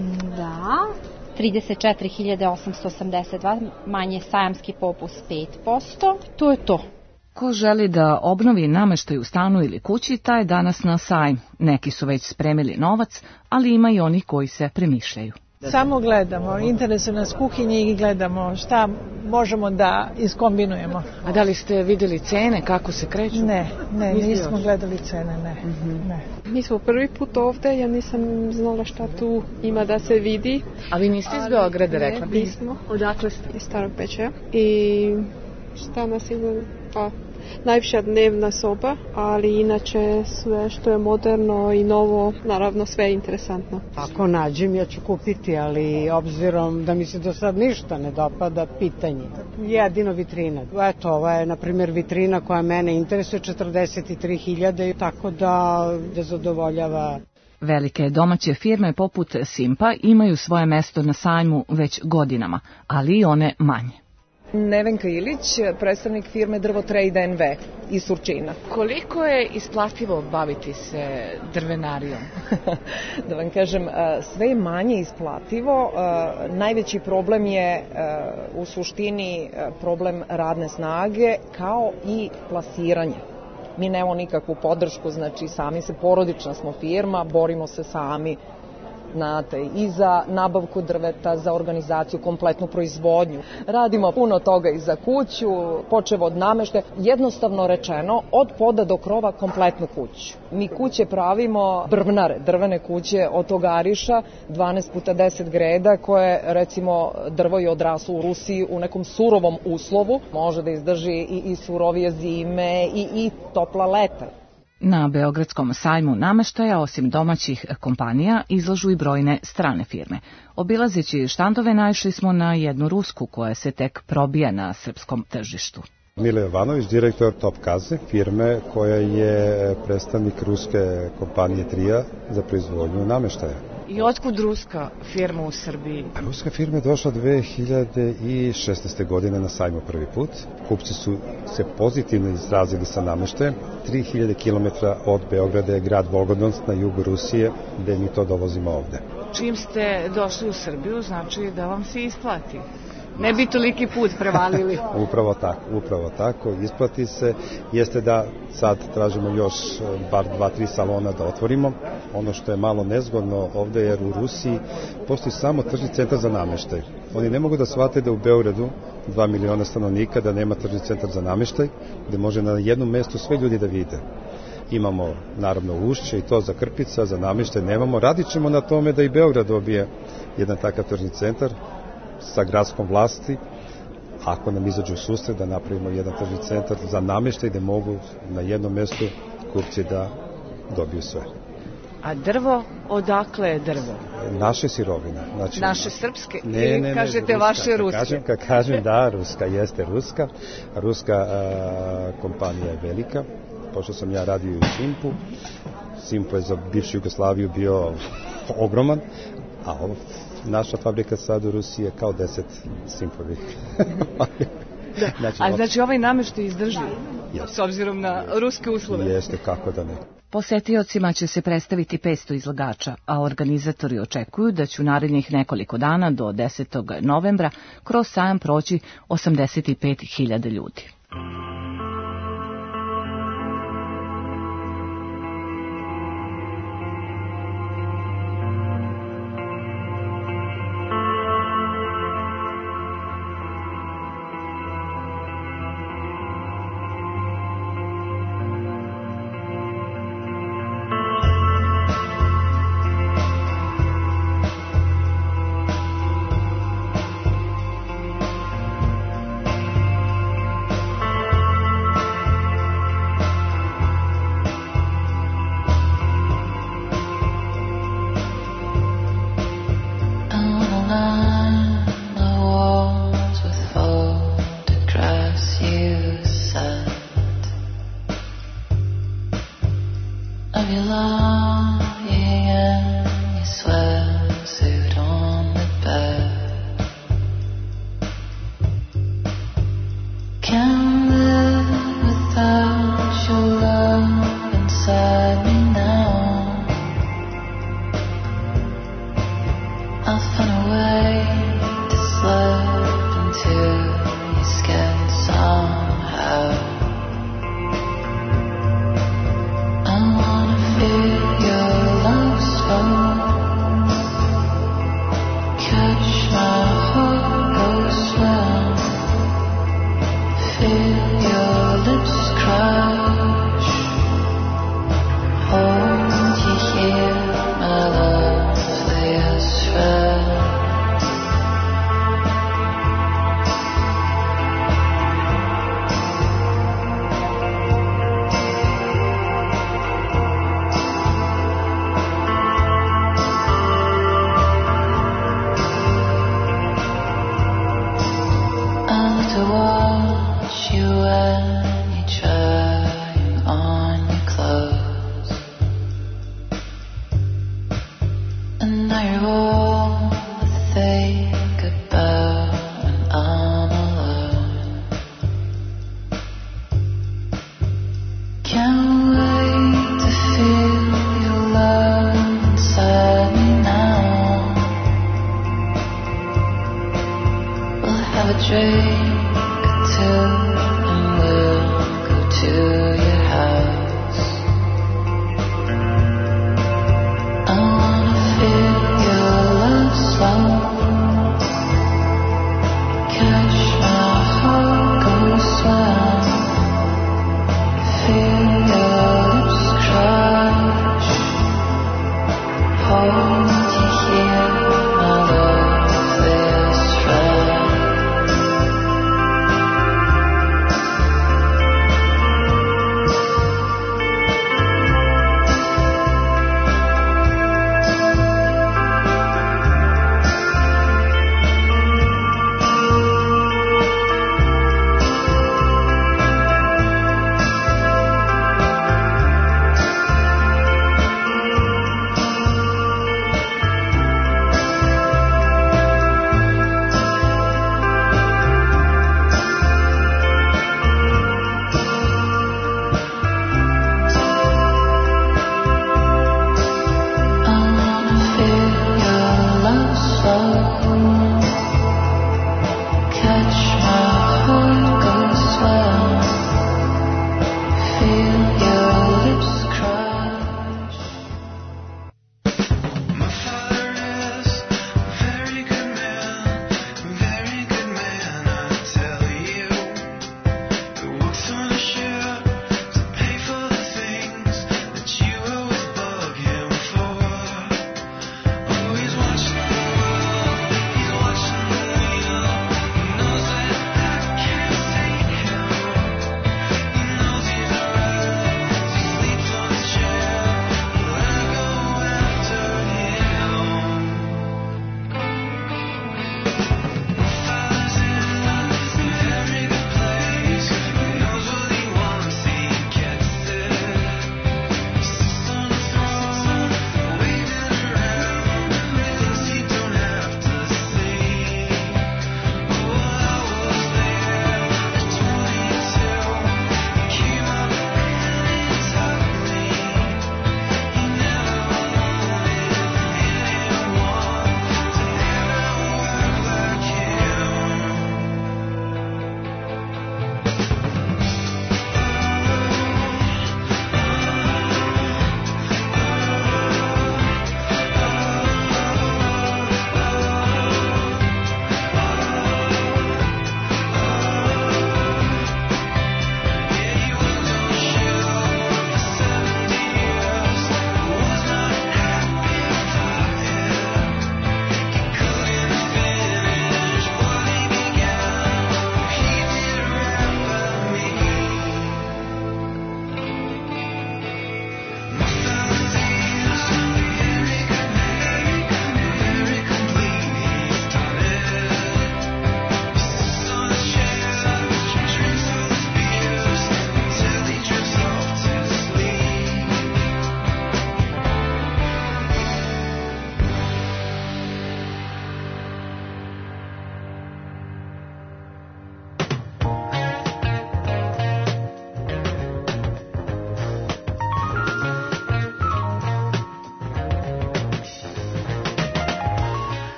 Da, trideset četiri hiljade osamsto osamdeset dva, manje sajamski popust pet posto, to je to. Ko želi da obnovi nameštaj u stanu ili kući, taj je danas na sajmu. Neki su već spremili novac, ali ima i oni koji se premišljaju. Samo gledamo, interesuje nas kuhinje i gledamo šta možemo da iskombinujemo. A da li ste vidjeli cene, kako se kreću? Ne, ne, nismo gledali cene, ne. Mm-hmm. ne. Mi smo prvi put ovde, ja nisam znala šta tu ima da se vidi. A vi niste iz Beograda, rekla? Ne, nismo. Odakle ste? Iz Starog Bečeja. I šta nas ima? Pa, najviša dnevna soba, ali inače sve što je moderno i novo, naravno sve je interesantno. Ako nađem ja ću kupiti, ali obzirom da mi se do sad ništa ne dopada, pitanje. Jedino vitrina. Eto, ova je na primjer vitrina koja mene interesuje, četrdeset tri hiljade, tako da, da zadovoljava. Velike domaće firme poput Simpa imaju svoje mesto na sajmu već godinama, ali i one manje. Nevenka Ilić, predstavnik firme Drvotrade N V iz Surčina. Koliko je isplativo baviti se drvenarijom? Da vam kažem, sve je manje isplativo. Najveći problem je u suštini problem radne snage kao i plasiranje. Mi nemamo nikakvu podršku, znači sami se, porodična smo firma, borimo se sami, znate, i za nabavku drveta, za organizaciju, kompletnu proizvodnju. Radimo puno toga i za kuću, počev od nameštaja, jednostavno rečeno, od poda do krova kompletnu kuću. Mi kuće pravimo brvnare, drvene kuće od ogariša, dvanaest puta deset greda, koje recimo drvo je odraslo u Rusiji u nekom surovom uslovu, može da izdrži i, i surovije zime i, i topla leta. Na Beogradskom sajmu nameštaja, osim domaćih kompanija, izlažu i brojne strane firme. Obilazeći štandove naišli smo na jednu rusku koja se tek probija na srpskom tržištu. Mile Jovanović, direktor Top Kaze, firme koja je predstavnik ruske kompanije Trija za proizvodnju nameštaja. I otkud ruska firma u Srbiji? Ruska firma je došla dve hiljade šesnaeste. godine na sajmu prvi put. Kupci su se pozitivno izrazili sa nameštajem. tri hiljade kilometara od Beograda je grad Volgodonsk na jugu Rusije, gde mi to dovozimo ovde. Čim ste došli u Srbiju, znači da vam se isplati. Ne bi toliki put prevalili. Upravo tako, upravo tako, isplati se. Jeste da sad tražimo još bar dva, tri salona da otvorimo. Ono što je malo nezgodno ovde, jer u Rusiji postoji samo tržni centar za nameštaj. Oni ne mogu da shvate da u Beogradu, dva miliona stanovnika, da nema tržni centar za nameštaj, gde može na jednom mestu sve ljudi da vide. Imamo naravno ušće i to za krpica, za nameštaj nemamo. Radit ćemo na tome da i Beograd dobije jedan takav tržni centar sa gradskom vlasti, ako nam izađu u susret da napravimo jedan tržni centar za nameštaj gde mogu na jednom mestu kupci da dobiju sve. A drvo, odakle je drvo? Naše sirovine. Znači, naše srpske? Ne, ne, ne, kažete ruska, vaše ruske? Kažem, kad kažem da, ruska jeste ruska. Ruska a, kompanija je velika, pošto sam ja radio u Simpu. Simpo je za bivšu Jugoslaviju bio ogroman, a ovo, naša fabrika sad u Rusiji je kao deset simpovih. Da. Znači, a znači ovaj nameštaj izdrži s obzirom na ruske uslove? Jeste, kako da ne. Posetiocima će se predstaviti petsto izlagača, a organizatori očekuju da će u narednih nekoliko dana do desetog novembra kroz sajam proći osamdeset pet hiljada ljudi.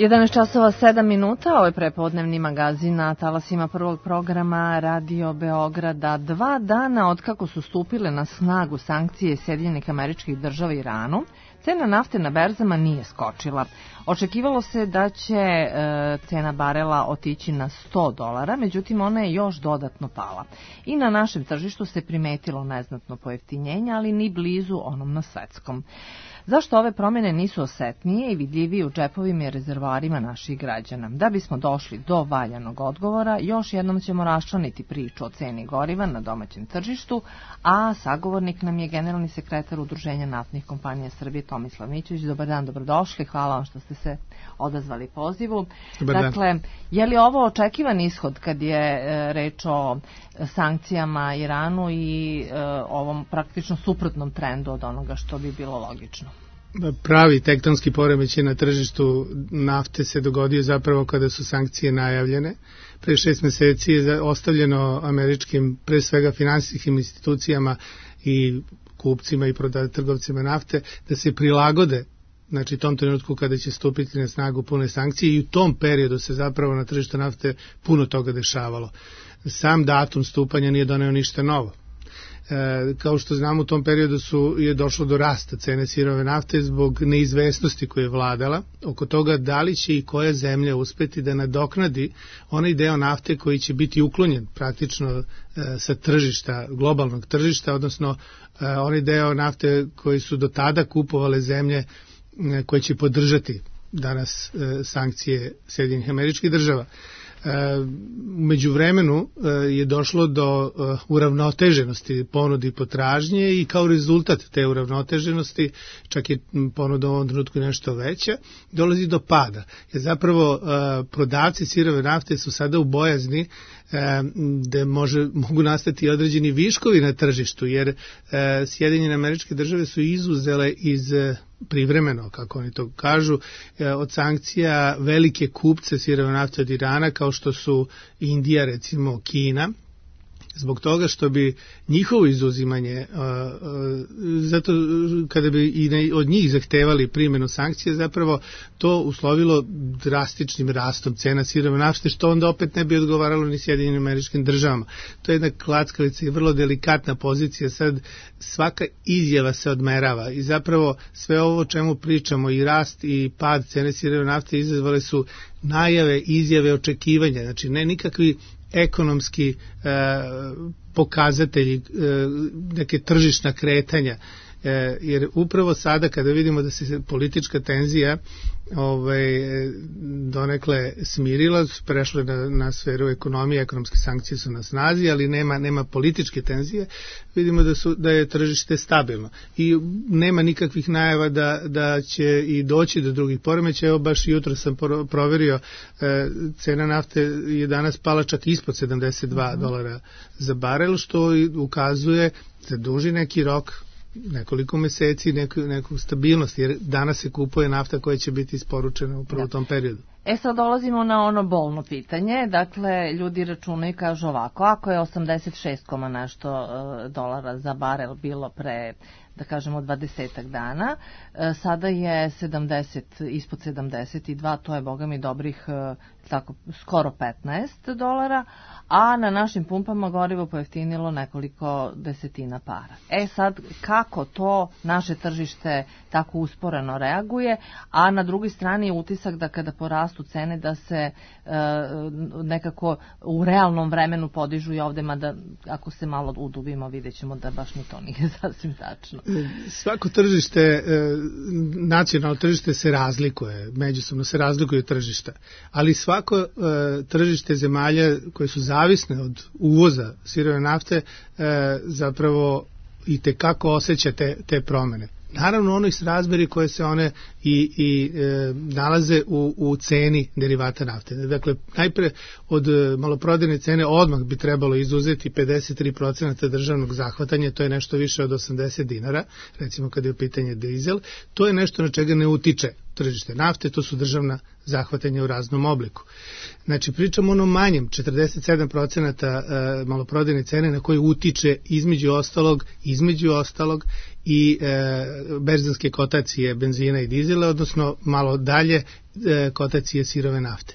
jedanaest časova sedam minuta, ovo je prepodnevni magazin na talasima prvog programa Radio Beograda. Dva dana od kako su stupile na snagu sankcije Sjedinjenih Američkih Država Iranu, cena nafte na berzama nije skočila. Očekivalo se da će e, cena barela otići na sto dolara, međutim ona je još dodatno pala. I na našem tržištu se primetilo neznatno pojeftinjenje, ali ni blizu onom na svetskom. Zašto ove promjene nisu osetnije i vidljivije u džepovima i rezervoarima naših građana? Da bismo došli do valjanog odgovora, još jednom ćemo raščlaniti priču o ceni goriva na domaćem tržištu, a sagovornik nam je generalni sekretar Udruženja naftnih kompanija Srbije Tomislav Mićović. Dobar dan, dobrodošli, hvala vam što ste se odazvali pozivu. Dobar dakle, dan. Je li ovo očekivan ishod kad je e, reč o sankcijama Iranu i e, ovom praktično suprotnom trendu od onoga što bi bilo logično? Pravi tektonski poremećaj na tržištu nafte se dogodio zapravo kada su sankcije najavljene. Pre šest meseci je ostavljeno američkim, pre svega finansijskim institucijama i kupcima i trgovcima nafte da se prilagode, znači tom trenutku kada će stupiti na snagu pune sankcije, i u tom periodu se zapravo na tržištu nafte puno toga dešavalo. Sam datum stupanja nije doneo ništa novo. E, kao što znamo, u tom periodu su, je došlo do rasta cene sirove nafte zbog neizvesnosti koja je vladala oko toga da li će i koja zemlja uspeti da nadoknadi onaj deo nafte koji će biti uklonjen praktično e, sa tržišta, globalnog tržišta, odnosno e, onaj deo nafte koji su do tada kupovale zemlje e, koje će podržati danas e, sankcije Sjedinjenih Američkih Država. U međuvremenu je došlo do uravnoteženosti ponude i potražnje i kao rezultat te uravnoteženosti, čak je ponuda u ovom trenutku nešto veća, dolazi do pada. Jer zapravo prodavci sirove nafte su sada u bojazni da može, mogu nastati određeni viškovi na tržištu, jer Sjedinjene Američke Države su izuzele iz privremeno, kako oni to kažu, od sankcija velike kupce sirove nafte od Irana, kao što su Indija, recimo Kina, zbog toga što bi njihovo izuzimanje, zato kada bi i od njih zahtevali primjenu sankcije, zapravo to uslovilo drastičnim rastom cena sirove nafte, što onda opet ne bi odgovaralo ni Sjedinjenim Američkim Državama. To je jedna klackavica i vrlo delikatna pozicija. Sad svaka izjava se odmerava i zapravo sve ovo o čemu pričamo, i rast i pad cene sirove nafte, izazvale su najave, izjave, očekivanja, znači ne nikakvi ekonomski e, pokazatelji, e, neke tržišna kretanja, e, jer upravo sada kada vidimo da se politička tenzija ovaj, donekle smirila, prešle na, na sferu ekonomije, ekonomske sankcije su na snazi, ali nema, nema političke tenzije, vidimo da, su, da je tržište stabilno i nema nikakvih najava da, da će i doći do drugih poremećaja. Evo baš jutro sam proverio, e, cena nafte je danas pala čak ispod sedamdeset dva dolara za barel, što ukazuje za duži neki rok, nekoliko meseci, neku, neku stabilnost, jer danas se kupuje nafta koja će biti isporučena u prvom tom periodu. E sad dolazimo na ono bolno pitanje, dakle ljudi računaju i kažu ovako, ako je osamdeset šest nešto dolara za barel bilo pre, da kažemo, dvadesetak dana, sada je sedamdeset, ispod sedamdeset dva, to je boga mi dobrih tako, skoro petnaest dolara, a na našim pumpama gorivo pojeftinilo nekoliko desetina para. E sad, kako to naše tržište tako usporeno reaguje, a na drugoj strani je utisak da kada porastu cene da se e, nekako u realnom vremenu podižu i ovde, mada ako se malo udubimo vidjet ćemo da baš ni to nije sasvim tačno. Svako tržište, nacionalno tržište se razlikuje, međusobno se razlikuje tržišta, ali svako tržište zemalja koje su zavisne od uvoza sirove nafte zapravo i tekako osjeća te, te promene. Naravno, ono s razmeri koje se one i, i e, nalaze u, u ceni derivata nafte. Dakle, najpre od maloprodajne cene odmah bi trebalo izuzeti pedeset tri posto državnog zahvatanja, to je nešto više od osamdeset dinara, recimo kada je u pitanje dizel, to je nešto na čega ne utiče tržište nafte, to su državna zahvatanja u raznom obliku. Znači, pričamo ono manjem, četrdeset sedam procenata maloprodajne cene na koje utiče između ostalog, između ostalog i e, berzanske kotacije benzina i dizela, odnosno malo dalje e, kotacije sirove nafte.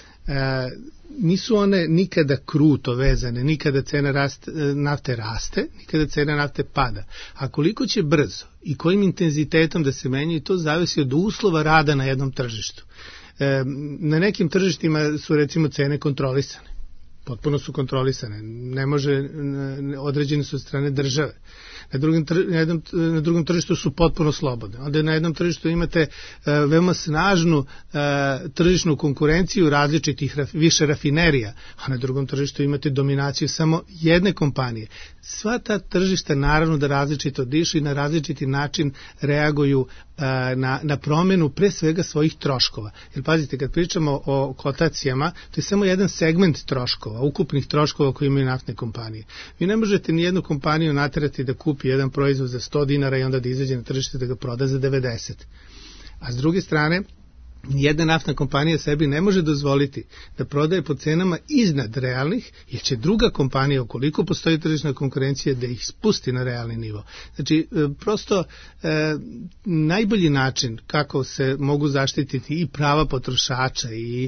E, nisu one nikada kruto vezane, nikada cena raste, nafte raste, nikada cena nafte pada. A koliko će brzo i kojim intenzitetom da se menjaju, to zavisi od uslova rada na jednom tržištu. E, na nekim tržištima su recimo cene kontrolisane. Potpuno su kontrolisane. Ne može, određene su od strane države. Na drugom, na, jednom, na drugom tržištu su potpuno slobodne. Onda na jednom tržištu imate uh, veoma snažnu uh, tržišnu konkurenciju različitih raf, više rafinerija, a na drugom tržištu imate dominaciju samo jedne kompanije. Sva ta tržišta naravno da različito dišu i na različiti način reaguju uh, na, na promenu pre svega svojih troškova. Jer pazite, kad pričamo o kotacijama, to je samo jedan segment troškova, ukupnih troškova koje imaju naftne kompanije. Vi ne možete ni jednu kompaniju naterati da kupi jedan proizvod za sto dinara i onda da izađe na tržište da ga proda za devedeset. A s druge strane, jedna naftna kompanija sebi ne može dozvoliti da prodaje po cenama iznad realnih, jer će druga kompanija, ukoliko postoji tržišna konkurencija, da ih spusti na realni nivo. Znači, prosto e, najbolji način kako se mogu zaštititi i prava potrošača i,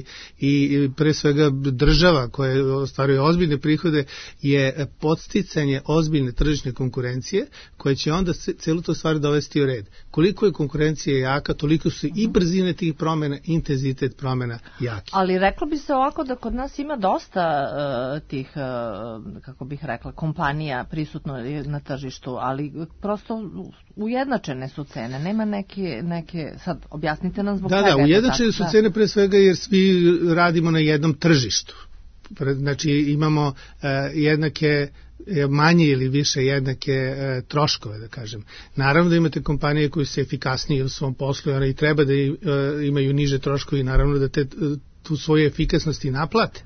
i pre svega država koja ostvaruje ozbiljne prihode je podsticanje ozbiljne tržišne konkurencije koja će onda celu to stvar dovesti u red. Koliko je konkurencija jaka, toliko su i brzine tih promjena, intenzitet promjena jaki. Ali reklo bi se ovako da kod nas ima dosta uh, tih, uh, kako bih rekla, kompanija prisutno na tržištu, ali prosto ujednačene su cene, nema neke, neke sad objasnite nam zbog da, čega. Da, ujednačene su cene pre svega jer svi radimo na jednom tržištu. Znači imamo uh, jednake manje ili više jednake e, troškove, da kažem. Naravno da imate kompanije koje su efikasnije u svom poslu, one i treba da i, e, imaju niže troškove i naravno da te, tu svoju efikasnost i naplate.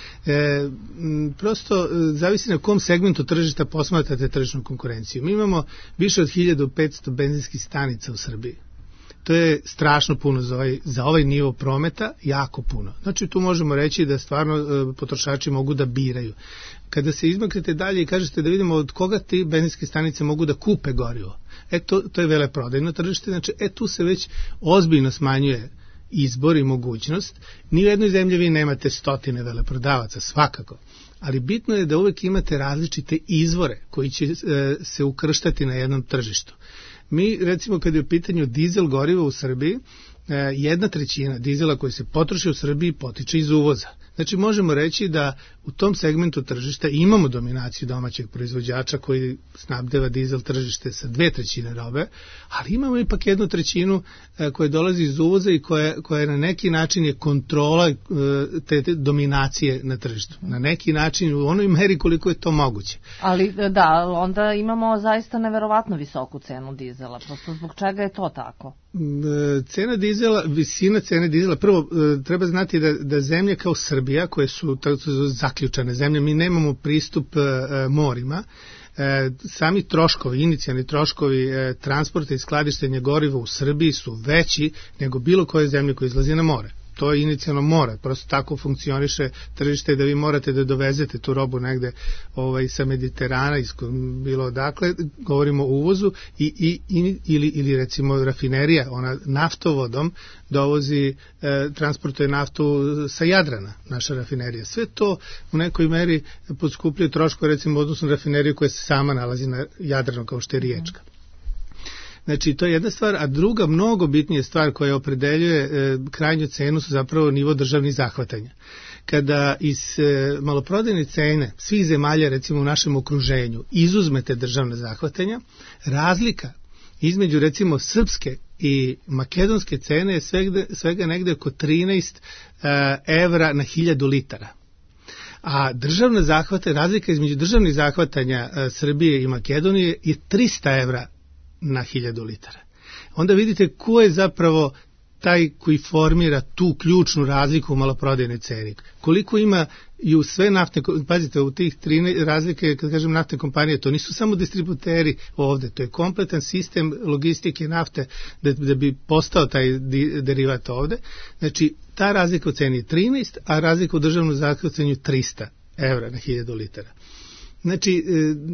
E, prosto e, zavisi na kom segmentu tržišta posmatrate tržišnu konkurenciju. Mi imamo više od hiljadu petsto benzinskih stanica u Srbiji. To je strašno puno za ovaj, za ovaj nivo prometa, jako puno. Znači tu možemo reći da stvarno e, potrošači mogu da biraju. Kada se izmaknete dalje i kažete da vidimo od koga ti benzinske stanice mogu da kupe gorivo, e to, to je veleprodajno tržište, znači e tu se već ozbiljno smanjuje izbor i mogućnost. Ni u jednoj zemlji vi nemate stotine veleprodavaca, svakako. Ali bitno je da uvek imate različite izvore koji će e, se ukrštati na jednom tržištu. Mi, recimo, kada je u pitanju dizel goriva u Srbiji, jedna trećina dizela koji se potroši u Srbiji potiče iz uvoza. Znači, možemo reći da u tom segmentu tržišta imamo dominaciju domaćeg proizvođača koji snabdeva dizel tržište sa dve trećine robe, ali imamo ipak jednu trećinu koja dolazi iz uvoza i koja, koja na neki način je kontrola te, te dominacije na tržištu. Na neki način, u onoj meri koliko je to moguće. Ali da, onda imamo zaista neverovatno visoku cenu dizela. Prosto zbog čega je to tako? Cena dizela, visina cene dizela, prvo treba znati da, da zemlje kao Srbija, koje su zaključane zemlje, mi nemamo pristup morima, sami troškovi, inicijalni troškovi transporta i skladištenja goriva u Srbiji su veći nego bilo koje zemlje koje izlazi na more. To je inicijalno mora, prosto tako funkcioniše tržište da vi morate da dovezete tu robu negde ovaj, sa Mediterana, iz, bilo odakle, govorimo o uvozu i, i, i, ili, ili recimo rafinerija, ona naftovodom dovozi, e, transportuje naftu sa Jadrana, naša rafinerija. Sve to u nekoj meri poskupljuje troškove, recimo odnosno rafineriju koja se sama nalazi na Jadranu kao što je Riječka. Znači, to je jedna stvar, a druga, mnogo bitnija stvar koja opredeljuje e, krajnju cenu su zapravo nivo državnih zahvatanja. Kada iz e, maloprodajne cene svih zemalja, recimo u našem okruženju, izuzmete državne zahvatanja, razlika između, recimo, srpske i makedonske cene je svega, svega negde oko trinaest e, evra na hiljadu litara. A državna zahvata, razlika između državnih zahvatanja e, Srbije i Makedonije je trista evra na hiljadu litara. Onda vidite ko je zapravo taj koji formira tu ključnu razliku u maloprodajnoj ceni. Koliko ima i u sve naftne, pazite, u tih tri razlike, kad kažem naftne kompanije, to nisu samo distributeri ovde, to je kompletan sistem logistike nafte da, da bi postao taj di, derivat ovde. Znači, ta razlika u ceni je trinaest, a razlika u državnom zahvatanju trista evra na hiljadu litara. Znači,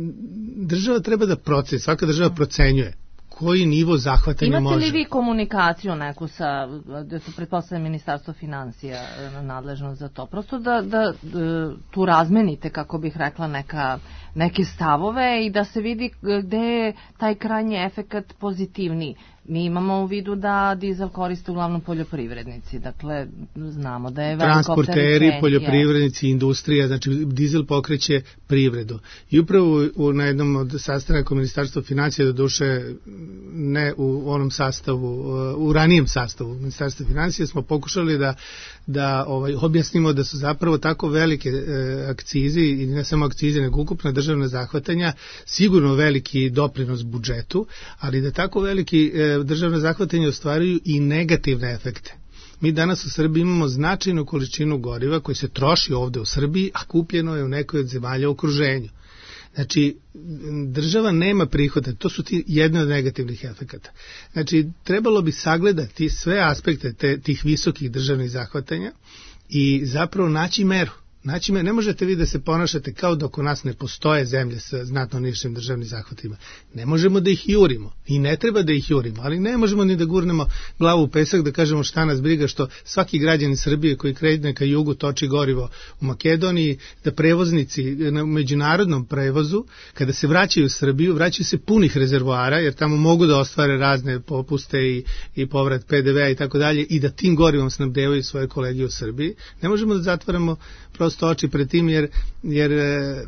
država treba da proceni, svaka država procenjuje koji nivo zahvatanja može. Imate li vi komunikaciju neku sa, da se pretpostavlja Ministarstvo financija nadležno za to? Prosto da, da tu razmenite, kako bih rekla, neka, neke stavove i da se vidi gde je taj krajnji efekat pozitivniji. Mi imamo u vidu da dizel koriste uglavnom poljoprivrednici, dakle znamo da je veliko transporteri, poljoprivrednici, industrija, znači dizel pokreće privredu. I upravo u, na jednom od sastanaka Ministarstva financija, do duše ne u onom sastavu, u ranijem sastavu Ministarstva financija, smo pokušali da, da ovaj, objasnimo da su zapravo tako velike e, akcize, i ne samo akcize, nego ukupna državna zahvatanja, sigurno veliki doprinos budžetu, ali da tako veliki e, državne zahvatanje ostvaruju i negativne efekte. Mi danas u Srbiji imamo značajnu količinu goriva koji se troši ovde u Srbiji, a kupljeno je u nekoj od zemalja u okruženju. Znači, država nema prihoda, to su ti jedne od negativnih efekata. Znači, trebalo bi sagledati sve aspekte te, tih visokih državnih zahvatanja i zapravo naći meru. Znači, ne možete vi da se ponašate kao da oko nas ne postoje zemlje sa znatno nižim državnim zahvatima. Ne možemo da ih jurimo i ne treba da ih jurimo, ali ne možemo ni da gurnemo glavu u pesak da kažemo šta nas briga što svaki građanin Srbije koji krene ka jugu toči gorivo u Makedoniji, da prevoznici na međunarodnom prevozu, kada se vraćaju u Srbiju, vraćaju se punih rezervoara, jer tamo mogu da ostvare razne popuste i, i povrat pe de ve a i tako dalje, i da tim gorivom snabdevaju svoje kolege u Srbiji. Ne možemo da zatvaramo prosto oči pred tim, jer, jer e, e,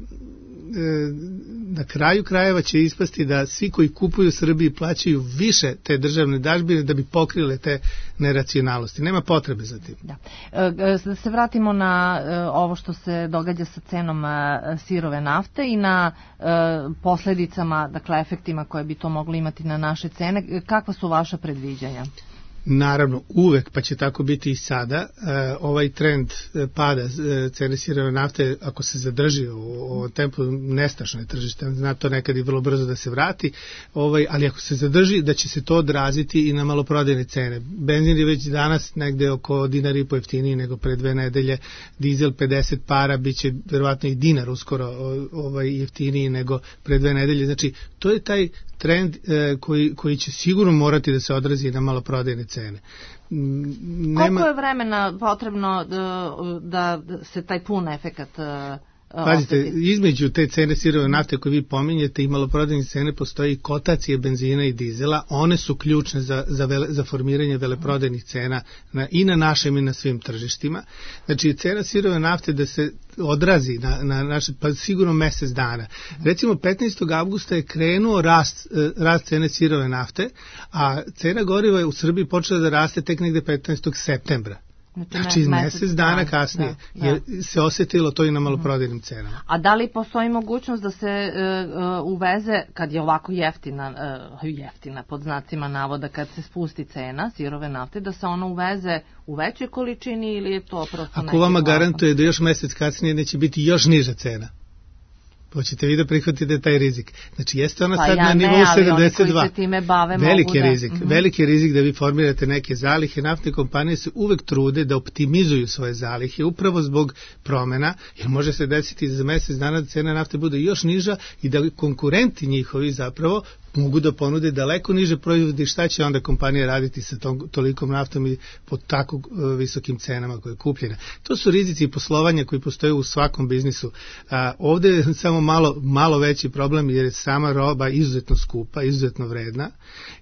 na kraju krajeva će ispasti da svi koji kupuju u Srbiji plaćaju više te državne dažbine da bi pokrile te neracionalnosti. Nema potrebe za tim. Da. Da se vratimo na ovo što se događa sa cenom sirove nafte i na posledicama, dakle efektima koje bi to moglo imati na naše cene. Kakva su vaša predviđanja? Naravno, uvek, pa će tako biti i sada, ovaj trend pada cene sirove nafte, ako se zadrži u ovom tempu, nestašno je tržište, zna to nekad i vrlo brzo da se vrati, ovaj, ali ako se zadrži, da će se to odraziti i na maloprodajne cene. Benzin je već danas negde oko dinar i po jeftiniji nego pre dve nedelje, dizel pedeset para, bit će verovatno i dinar uskoro ovaj, jeftiniji nego pre dve nedelje. Znači, to je taj trend e, koji, koji će sigurno morati da se odrazi na maloprodajne cene. Nema... Koliko je vremena potrebno da, da se taj pun efekat Pazite, između te cene sirove nafte koje vi pominjete i maloprodajne cene postoji kotacije benzina i dizela, one su ključne za, za, vele, za formiranje veleprodajnih cena na, i na našem i na svim tržištima. Znači, cena sirove nafte da se odrazi na, na naše, pa sigurno mesec dana. Recimo, petnaestog avgusta je krenuo rast, rast cene sirove nafte, a cena goriva je u Srbiji počela da raste tek negde petnaestog septembra. Znači, mesec dana kasnije da, da. je se osjetilo to i na maloprodajnim cenama. A da li postoji mogućnost da se uh, uveze, kad je ovako jeftina, uh, jeftina pod znacima navoda, kad se spusti cena sirove nafte, da se ona uveze u većoj količini ili je to prosto... Ako vama garantuje da još mesec kasnije neće biti još niža cena, hoćete vi da prihvatite taj rizik. Znači, jeste ona pa sad ja na nivou sedamdeset dva. Veliki je rizik. Mm-hmm. Veliki je rizik da vi formirate neke zalihe. Naftne kompanije se uvek trude da optimizuju svoje zalihe, upravo zbog promena, jer može se desiti za mesec dana da cena nafte bude još niža i da konkurenti njihovi zapravo mogu da ponude daleko niže proizvode. Šta će onda kompanija raditi sa tom, tolikom naftom i pod tako uh, visokim cenama koje je kupljena? To su rizici poslovanja koji postoje u svakom biznisu. A, ovde je samo malo, malo veći problem jer je sama roba izuzetno skupa, izuzetno vredna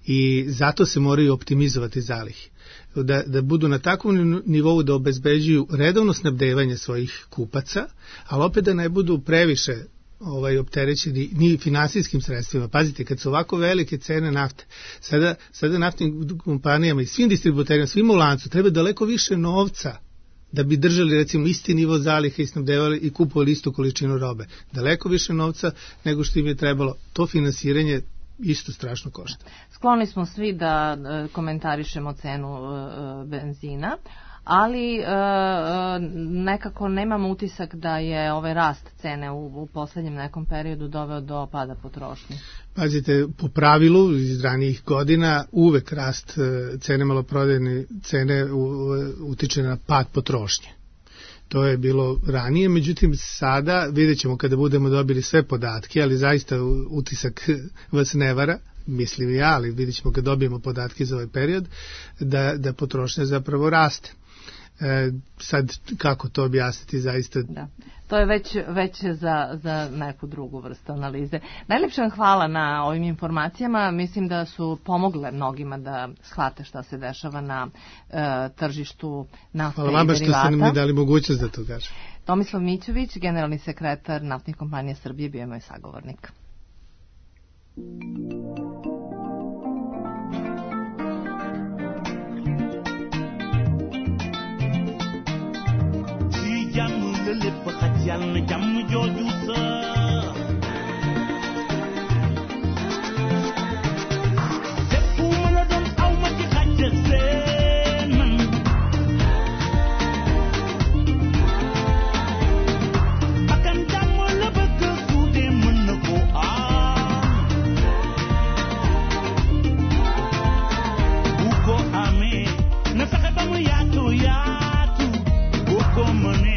i zato se moraju optimizovati zalihe. Da, da budu na takvom nivou da obezbeđuju redovno snabdevanje svojih kupaca, ali opet da ne budu previše ovaj opterećeni ni finansijskim sredstvima. Pazite, kad su ovako velike cene nafte, sada, sada naftnim kompanijama i svim distributerima, svim u lancu, treba daleko više novca da bi držali recimo isti nivo zaliha i snabdevali i kupovali istu količinu robe. Daleko više novca nego što im je trebalo. To finansiranje isto strašno košta. Skloni smo svi da komentarišemo cenu benzina, ali nekako nemamo utisak da je ovaj rast cene u poslednjem nekom periodu doveo do pada potrošnje. Pazite, po pravilu iz ranijih godina uvek rast cene maloprodajne cene utiče na pad potrošnje. To je bilo ranije, međutim sada vidjet ćemo kada budemo dobili sve podatke, ali zaista utisak vas ne vara, mislim ja, ali vidjet ćemo kada dobijemo podatke za ovaj period, da, da potrošnja zapravo raste. E, sad kako to objasniti zaista? Da. To je već, već za, za neku drugu vrstu analize. Najlepše vam hvala na ovim informacijama. Mislim da su pomogle mnogima da shvate šta se dešava na e, tržištu nafte i derivata. Hvala vama što ste nam dali mogućnost da to kažem. Tomislav Mićović, generalni sekretar Naftnih kompanija Srbije, bio je moj sagovornik. jàmm la lépp xaj yàlla na jàmm jooju sa fépp fu mën a doon aw ma ci xaj seen man bakkan jàmm la bëgg su dee mën na ko am bu ko amee na fexe ba mu yaatu yaatu bu ko mënee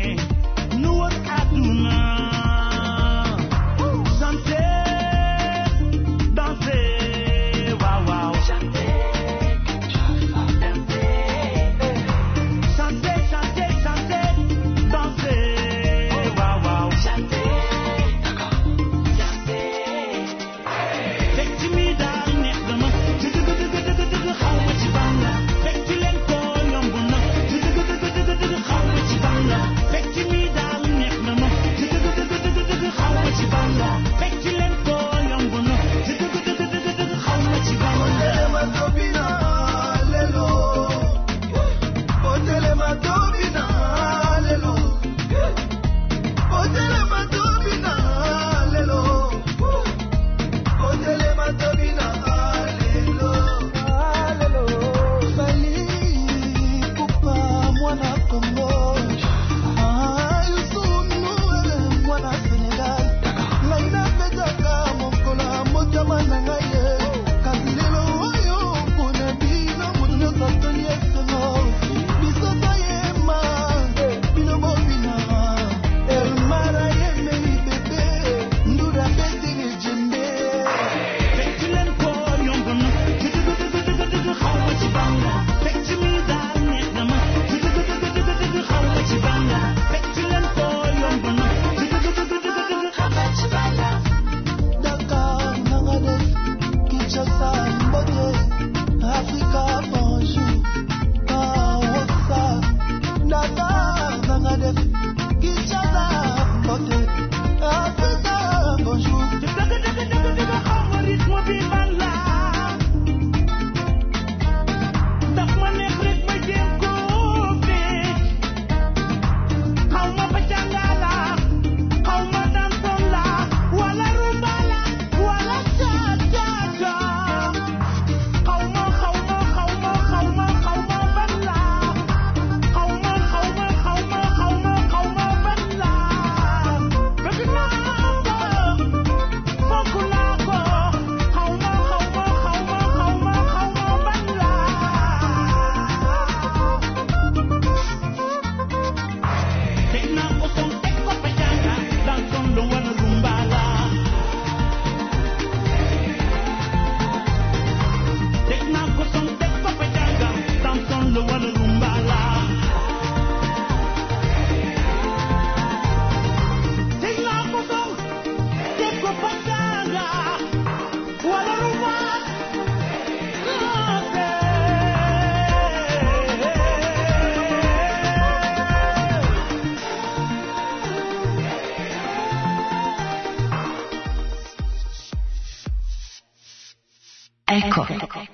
Eko.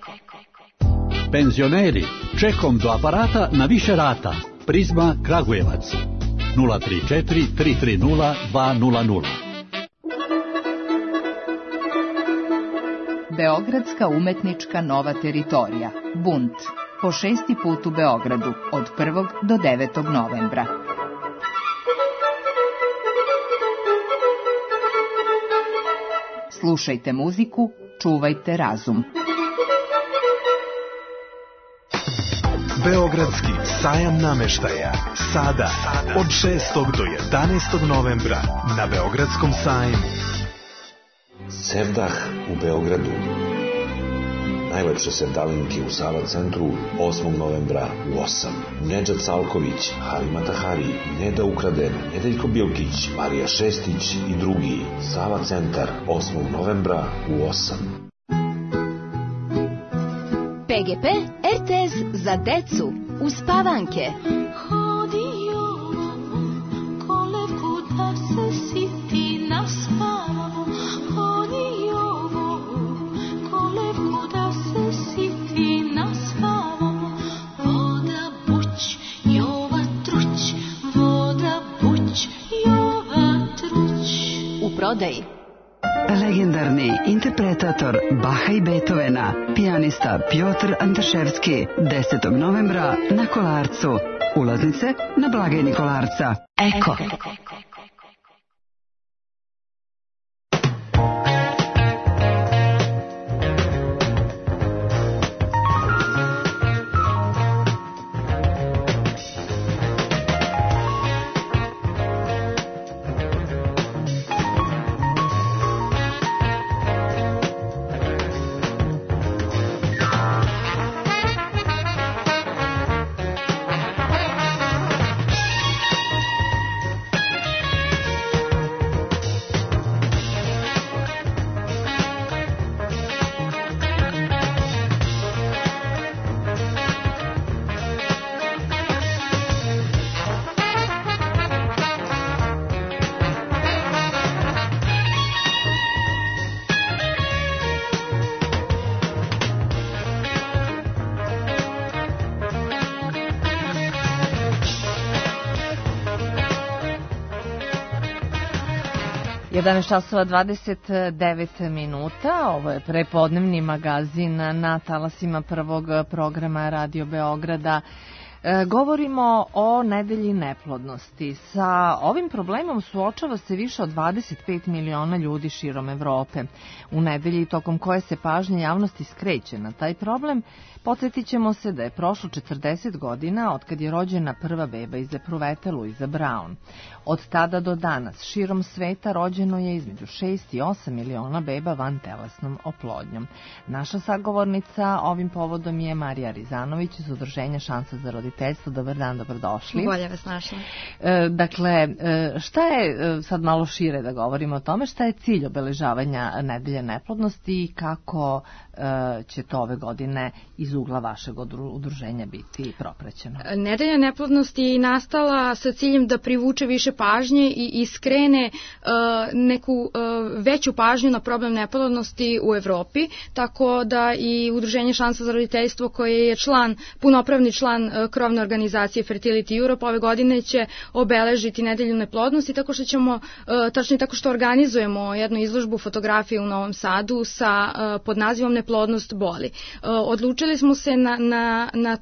Penzioneri, čekom do aparata na više rata. Prizma Kragujevac. nula tri četiri tri tri nula dva nula nula. Beogradska umetnička nova teritorija, Bunt, po šesti put u Beogradu, od prvog do devetog novembra. Slušajte muziku, čuvajte razum. Beogradski sajam nameštaja, sada, od šestog do jedanaestog novembra na Beogradskom sajmu. Sevdah u Beogradu. Najlepše sevdalinke u Sava centru osmog novembra u osam. Nedžad Salković, Halima Tahari, Neda Ukraden, Nedeljko Bilkić, Marija Šestić i drugi. Sava centar osmog novembra u osam. P G P R T S za decu uspavanke. Prodaji. Legendarni interpretator Baha i Beethovena, pijanista Pjotr Antaševski, desetog novembra na Kolarcu. Ulaznice na blagajni Kolarca. Eko. jedanaest časova dvadeset devet minuta, ovo je prepodnevni magazin na talasima prvog programa Radio Beograda. E, govorimo o nedelji neplodnosti. Sa ovim problemom suočava se više od dvadeset pet miliona ljudi širom Evrope. U nedelji tokom koje se pažnja javnosti skreće na taj problem, podsjetit ćemo se da je prošlo četrdeset godina od kad je rođena prva beba iz epruvete Louise Brown. Od tada do danas širom sveta rođeno je između šest i osam miliona beba vantelesnom oplodnjom. Naša sagovornica ovim povodom je Marija Rizanović iz Udruženja Šansa za roditeljstvo. Dobar dan, dobrodošli. Bolje vas našla. E, dakle, e, šta je, sad malo šire da govorimo o tome, šta je cilj obeležavanja nedelje neplodnosti i kako e, će to ove godine iz ugla vašeg udruženja biti propraćeno? Nedelja neplodnosti je nastala sa ciljem da privuče više pažnje i iskrene uh, neku uh, veću pažnju na problem neplodnosti u Evropi, tako da i Udruženje Šansa za roditeljstvo, koje je član, punopravni član uh, krovne organizacije Fertility Europe, ove godine će obeležiti nedelju neplodnosti tako što ćemo, uh, tačnije tako što organizujemo jednu izložbu fotografije u Novom Sadu sa uh, pod nazivom Neplodnost boli. Uh, odlučili smo se na, na, na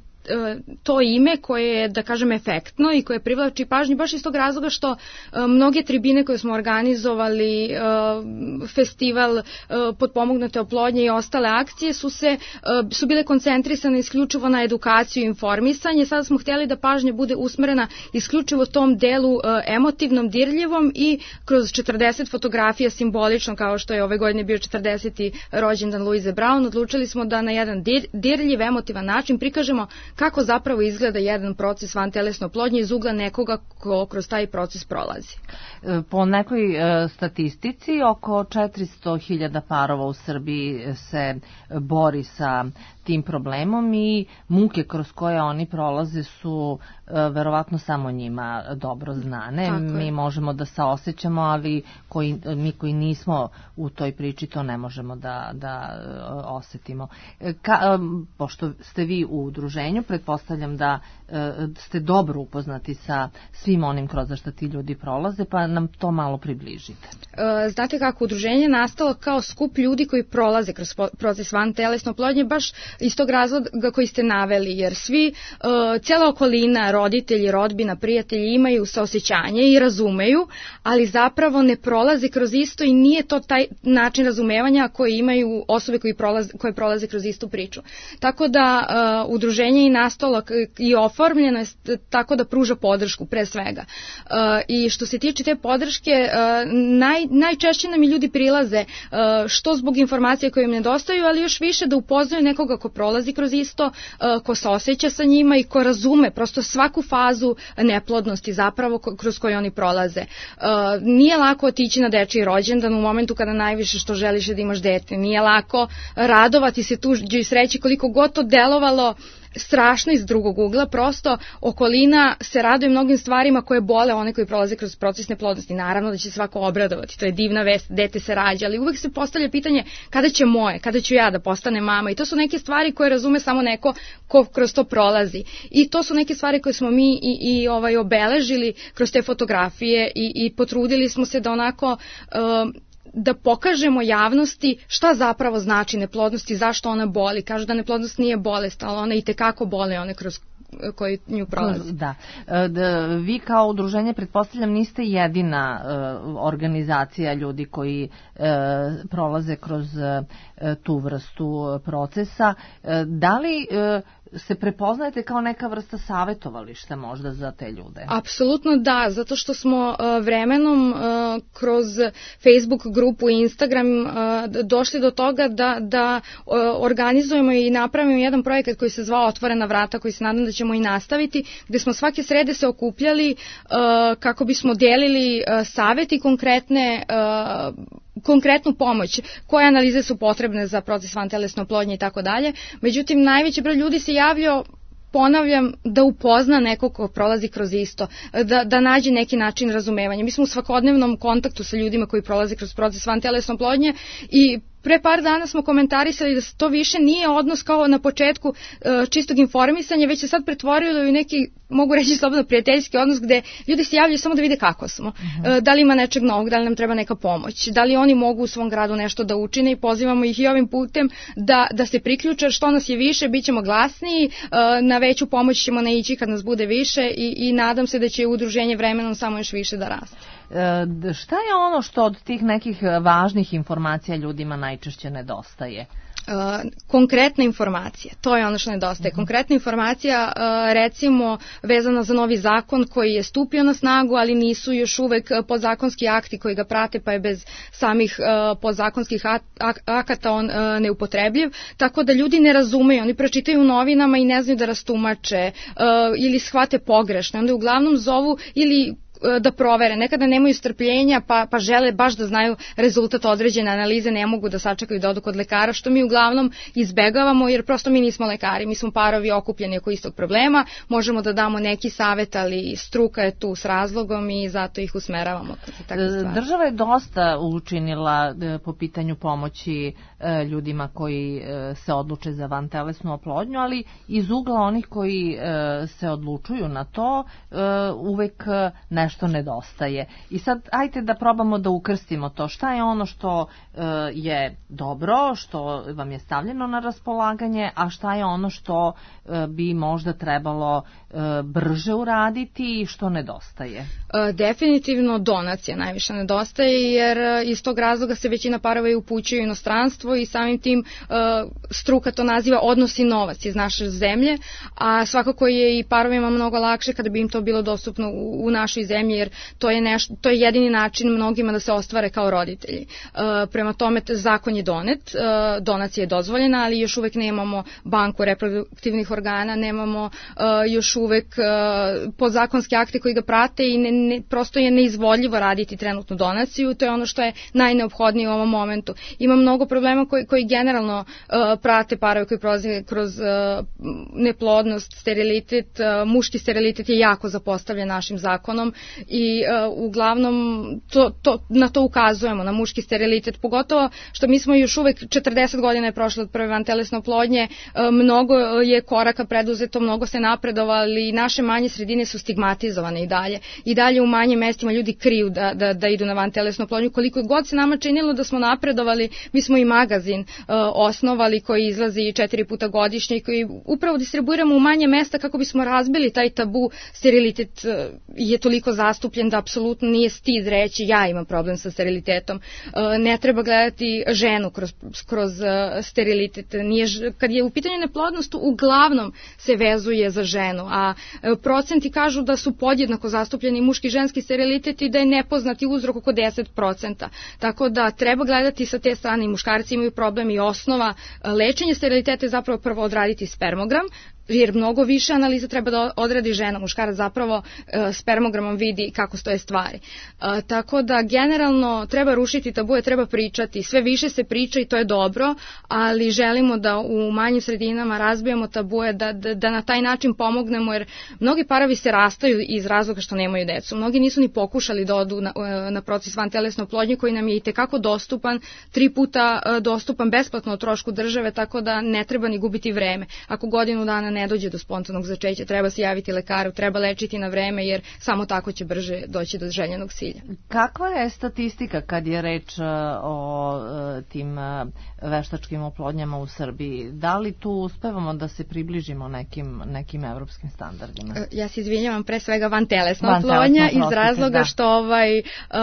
to ime koje je, da kažem, efektno i koje privlači pažnju baš iz tog razloga što uh, mnoge tribine koje smo organizovali, uh, festival uh, potpomognute oplodnje i ostale akcije su se uh, su bile koncentrisane isključivo na edukaciju i informisanje. Sada smo htjeli da pažnja bude usmerena isključivo tom delu uh, emotivnom, dirljivom i kroz četrdeset fotografija simbolično, kao što je ove godine bio četrdeseti rođendan Louise Brown, odlučili smo da na jedan dir, dirljiv, emotivan način prikažemo kako zapravo izgleda jedan proces vantelesne oplodnje iz ugla nekoga ko kroz taj proces prolazi. Po nekoj statistici, oko četiristo hiljada parova u Srbiji se bori sa tim problemom i muke kroz koje oni prolaze su verovatno samo njima dobro znane. Mi možemo da saosećamo, ali koji, mi koji nismo u toj priči to ne možemo da, da osetimo. Ka, pošto ste vi u udruženju, pretpostavljam da ste dobro upoznati sa svim onim kroz što ti ljudi prolaze, pa nam to malo približite. Znate kako, udruženje je nastalo kao skup ljudi koji prolaze kroz proces vantelesne oplodnje, baš iz tog razloga koji ste naveli, jer svi, cijela okolina, roditelji, rodbina, prijatelji imaju saosećanje i razumeju, ali zapravo ne prolaze kroz isto i nije to taj način razumevanja koji imaju osobe koji prolaze, koje prolaze kroz istu priču. Tako da uh, udruženje je nastalo i oformljeno je tako da pruža podršku pre svega. Uh, I što se tiče te podrške, uh, naj, najčešće nam i ljudi prilaze uh, što zbog informacija koje im nedostaju, ali još više da upoznaju nekoga ko prolazi kroz isto, uh, ko se osjeća sa njima i ko razume prosto svaku fazu neplodnosti zapravo kroz koju oni prolaze. Uh, nije lako otići na dečiji rođendan u momentu kada najviše što želiš je da imaš dete. Nije lako radovati se tuđoj sreći koliko god to delovalo strašno iz drugog ugla, prosto okolina se raduje mnogim stvarima koje bole one koji prolaze kroz proces neplodnosti. Naravno da će svako obradovati, to je divna vest, dete se rađa, ali uvek se postavlja pitanje kada će moje, kada ću ja da postane mama, i to su neke stvari koje razume samo neko ko kroz to prolazi. I to su neke stvari koje smo mi i, i ovaj, obeležili kroz te fotografije i, i potrudili smo se da onako uh, da pokažemo javnosti šta zapravo znači neplodnost i zašto ona boli. Kažu da neplodnost nije bolest, ali ona i tekako boli one kroz koji nju prolazi. Da. Vi kao udruženje, pretpostavljam, niste jedina organizacija ljudi koji prolaze kroz tu vrstu procesa. Da li se prepoznajete kao neka vrsta savjetovališta možda za te ljude? Apsolutno da, zato što smo vremenom kroz Facebook grupu i Instagram došli do toga da, da organizujemo i napravimo jedan projekat koji se zvao Otvorena vrata, koji se nadam da ćemo i nastaviti, gde smo svake srede se okupljali kako bismo delili savjeti konkretne konkretnu pomoć, koje analize su potrebne za proces vantelesne oplodnje i tako dalje. Međutim, najveći broj ljudi se javljao, ponavljam, da upozna nekog ko prolazi kroz isto, da, da nađe neki način razumevanja. Mi smo u svakodnevnom kontaktu sa ljudima koji prolaze kroz proces vantelesne oplodnje i pre par dana smo komentarisali da to više nije odnos kao na početku e, čistog informisanja, već se sad pretvorilo u neki, mogu reći slobodno, prijateljski odnos gde ljudi se javljaju samo da vide kako smo. Uh-huh. E, da li ima nečeg novog, da li nam treba neka pomoć, da li oni mogu u svom gradu nešto da učine, i pozivamo ih i ovim putem da, da se priključe, što nas je više, bit ćemo glasniji, e, na veću pomoć ćemo naići kad nas bude više i, i nadam se da će udruženje vremenom samo još više da raste. E, šta je ono što od tih nekih važnih informacija ljudima najčešće nedostaje? Uh, konkretna informacija, to je ono što nedostaje. Uh-huh. Konkretna informacija, uh, recimo vezana za novi zakon koji je stupio na snagu, ali nisu još uvek podzakonski akti koji ga prate, pa je bez samih uh, podzakonskih at, ak, akata on uh, neupotrebljiv, tako da ljudi ne razumeju, oni pročitaju u novinama i ne znaju da rastumače uh, ili shvate pogrešno, onda uglavnom zovu ili da provere, nekada nemaju strpljenja pa, pa žele baš da znaju rezultat određene analize, ne mogu da sačekaju da odu kod lekara, što mi uglavnom izbegavamo jer prosto mi nismo lekari, mi smo parovi okupljeni oko istog problema, možemo da damo neki savjet, ali struka je tu s razlogom i zato ih usmeravamo. Država je dosta učinila po pitanju pomoći ljudima koji se odluče za vantelesnu oplodnju, ali iz ugla onih koji se odlučuju na to uvek nešto što nedostaje. I sad ajte da probamo da ukrstimo to. Šta je ono što e, je dobro, što vam je stavljeno na raspolaganje, a šta je ono što e, bi možda trebalo e, brže uraditi i što nedostaje? E, definitivno donacija najviše nedostaje, jer iz tog razloga se većina parova i upućuju u inostranstvo i samim tim e, struka to naziva odnosi novac iz naše zemlje, a svakako je i parovima mnogo lakše kada bi im to bilo dostupno u, u našoj zemlji zemlji, jer to je, neš, to je jedini način mnogima da se ostvare kao roditelji. Prema tome, zakon je donet, donacija je dozvoljena, ali još uvek nemamo banku reproduktivnih organa, nemamo još uvek podzakonske akte koji ga prate i ne, ne, prosto je neizvodljivo raditi trenutnu donaciju, to je ono što je najneophodnije u ovom momentu. Ima mnogo problema koji, koji generalno uh, prate parove koji prolaze kroz uh, neplodnost, sterilitet, uh, muški sterilitet je jako zapostavljen našim zakonom i uh, uglavnom to, to, na to ukazujemo, na muški sterilitet, pogotovo što mi smo još uvek četrdeset godina je prošlo od prve vantelesne oplodnje, uh, mnogo je koraka preduzeto, mnogo se napredovali, naše manje sredine su stigmatizovane i dalje. I dalje u manjim mestima ljudi kriju da, da, da idu na vantelesnu oplodnju. Koliko god se nama činilo da smo napredovali, mi smo i magazin uh, osnovali koji izlazi četiri puta godišnje i koji upravo distribuiramo u manje mesta kako bismo razbili taj tabu. Sterilitet uh, je toliko zastupljen da apsolutno nije stid reći ja imam problem sa sterilitetom. Uh, ne treba gledati ženu kroz, kroz uh, sterilitet. Nije, kad je u pitanju neplodnost, uglavnom se vezuje za ženu, a uh, procenti kažu da su podjednako zastupljeni muški i ženski sterilitet i da je nepoznati uzrok oko deset procenta. Tako da treba gledati sa te strane, i muškarci imaju problem i osnova lečenja steriliteta je zapravo prvo odraditi spermogram, jer mnogo više analiza treba da odradi žena, muškarac zapravo e, spermogramom vidi kako stoje stvari. E, tako da generalno treba rušiti tabuje, treba pričati, sve više se priča i to je dobro, ali želimo da u manjim sredinama razbijemo tabuje, da, da, da na taj način pomognemo, jer mnogi parovi se rastaju iz razloga što nemaju decu. Mnogi nisu ni pokušali da odu na, na proces vantelesne oplodnje koji nam je i tekako dostupan, tri puta dostupan besplatno o trošku države, tako da ne treba ni gubiti vreme. Ako godinu dana ne dođe do spontanog začeća, treba se javiti lekaru, treba lečiti na vreme, jer samo tako će brže doći do željenog cilja. Kakva je statistika kad je reč o tim veštačkim oplodnjama u Srbiji? Da li tu uspevamo da se približimo nekim, nekim evropskim standardima? Ja se izvinjavam, pre svega vantelesna oplodnja, iz razloga da. što ovaj,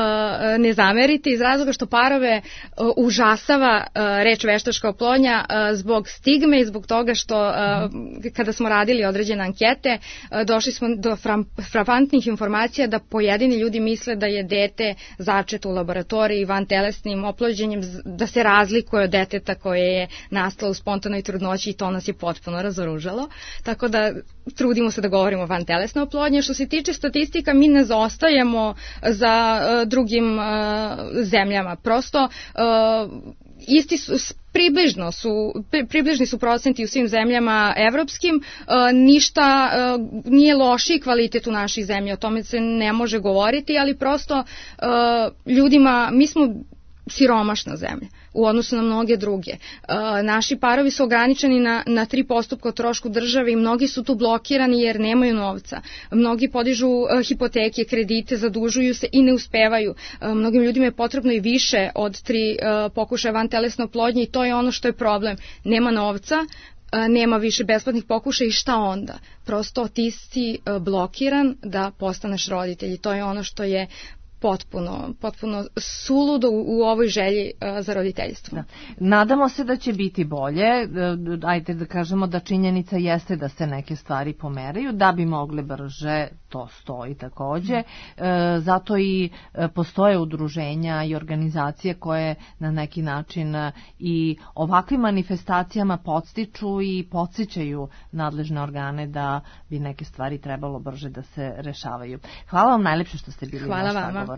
ne zamerite, iz razloga što parove užasava reč veštačka oplodnja zbog stigme i zbog toga što kada smo radili određene ankete, došli smo do frapantnih informacija da pojedini ljudi misle da je dete začeto u laboratoriji vantelesnim oplođenjem, da se razlikuje od deteta koje je nastalo u spontanoj trudnoći i to nas je potpuno razoružalo. Tako da trudimo se da govorimo o vantelesnoj oplodnji. Što se tiče statistika, mi ne zaostajemo za uh, drugim uh, zemljama. Prosto uh, isti su, približno su, pri, približni su procenti u svim zemljama evropskim, uh, ništa uh, nije lošiji kvalitet u naših zemlji, o tome se ne može govoriti, ali prosto uh, ljudima, mi smo siromašna zemlja u odnosu na mnoge druge. Uh, naši parovi su ograničeni na, na tri postupka o trošku države i mnogi su tu blokirani jer nemaju novca. Mnogi podižu uh, hipoteke, kredite, zadužuju se i ne uspevaju. Uh, mnogim ljudima je potrebno i više od tri uh, pokušaja vantelesne oplodnje i to je ono što je problem. Nema novca, uh, nema više besplatnih pokušaja i šta onda? Prosto ti si uh, blokiran da postaneš roditelj i to je ono što je potpuno, potpuno suludo u, u ovoj želji uh, za roditeljstvo. Da. Nadamo se da će biti bolje, ajde da kažemo da činjenica jeste da se neke stvari pomeraju, da bi mogle brže, to stoji takođe. E, zato i postoje udruženja i organizacije koje na neki način i ovakvim manifestacijama podstiču i podsjećaju nadležne organe da bi neke stvari trebalo brže da se rešavaju. Hvala vam najlepše što ste bili naš sagovornik.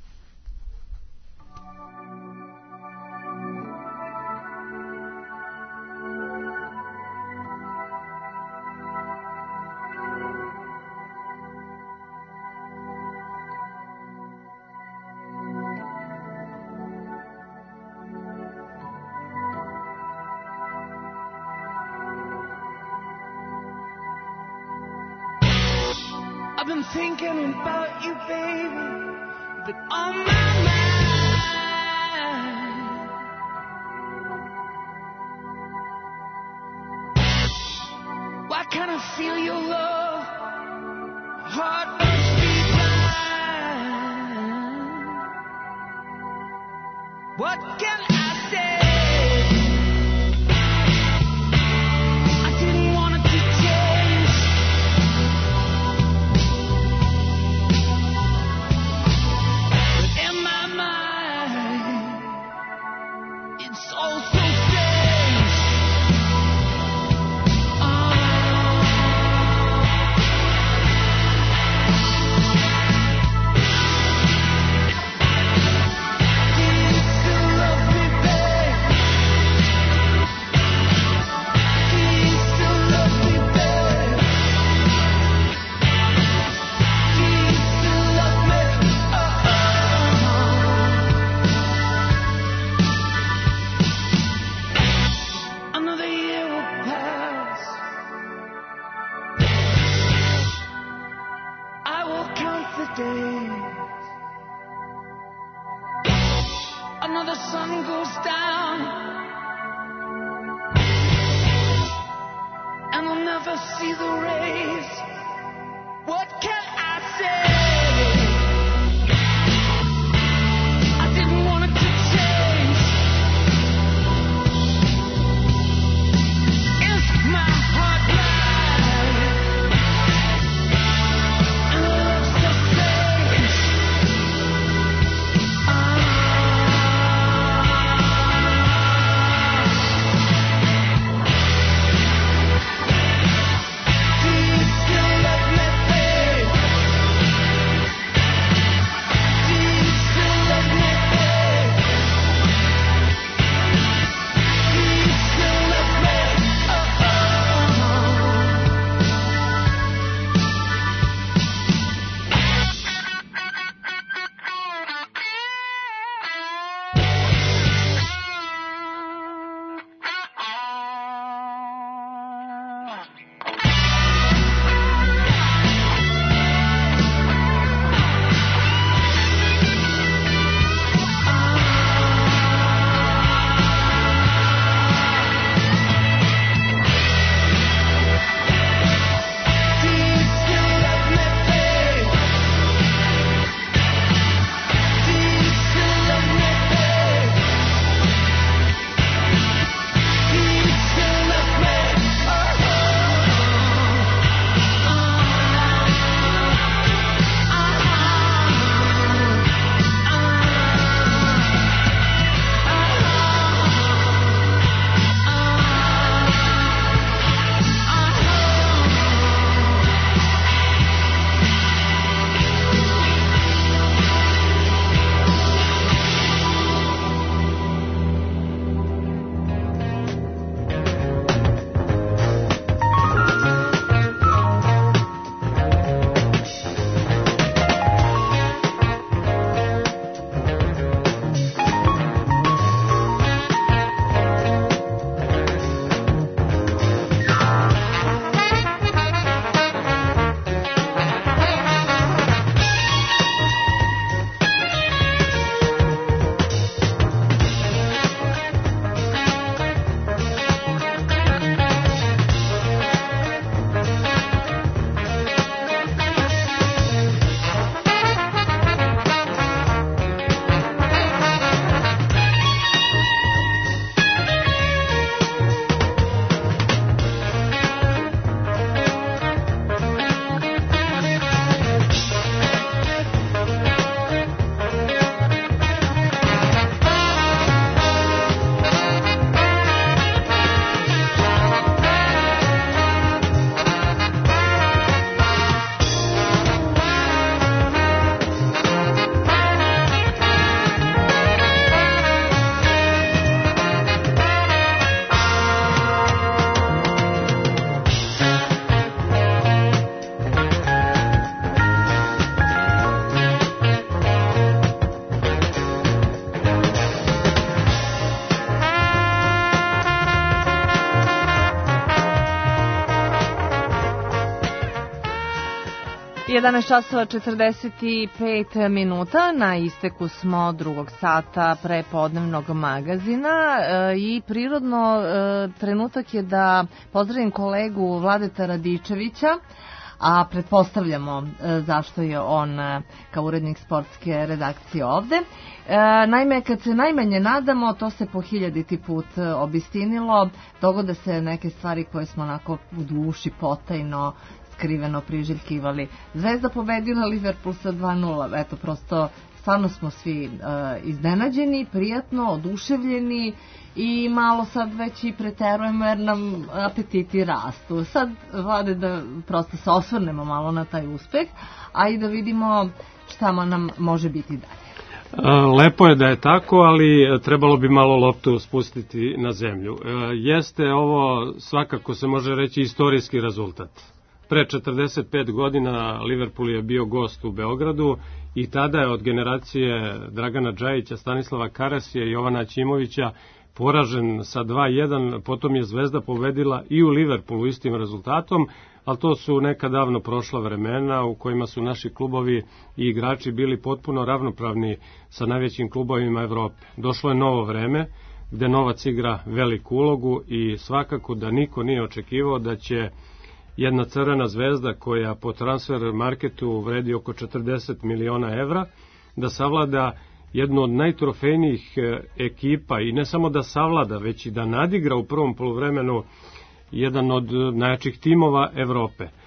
I've been thinking about you, baby. But on my mind, why can't I feel your love? Heart must be blind. What can I say? I didn't want it to change. days. Another sun goes down, and I'll never see the rays. What can I say? I didn't want it to change. Is my heart blind? And it looks the same. jedanaest časova četrdeset pet minuta, na isteku smo drugog sata prepodnevnog magazina i prirodno trenutak je da pozdravim kolegu Vladeta Radičevića, a pretpostavljamo zašto je on kao urednik sportske redakcije ovde. Naime, kad se najmanje nadamo, to se po hiljaditi put obistinilo, dogode se neke stvari koje smo onako u duši potajno skriveno priželjkivali. Zvezda pobedila Liverpool sa dva nula, eto prosto stvarno smo svi uh, iznenađeni, prijatno, oduševljeni i malo sad već i preterujemo jer nam apetiti rastu. Sad, Vlade, da prosto se osvrnemo malo na taj uspeh, a i da vidimo šta nam može biti dalje. Lepo je da je tako, ali trebalo bi malo loptu spustiti na zemlju. Jeste ovo, svakako se može reći, istorijski rezultat. Pre četrdeset pet godina Liverpool je bio gost u Beogradu i tada je od generacije Dragana Džajića, Stanislava Karasija i Jovana Ćimovića poražen sa dva jedan, potom je Zvezda pobedila i u Liverpoolu istim rezultatom, ali to su neka davno prošla vremena u kojima su naši klubovi i igrači bili potpuno ravnopravni sa najvećim klubovima Evrope. Došlo je novo vreme gde novac igra veliku ulogu i svakako da niko nije očekivao da će jedna Crvena Zvezda koja po transfer marketu vredi oko četrdeset miliona evra, da savlada jednu od najtrofejnijih ekipa i ne samo da savlada, već i da nadigra u prvom poluvremenu jedan od najjačih timova Evrope. E,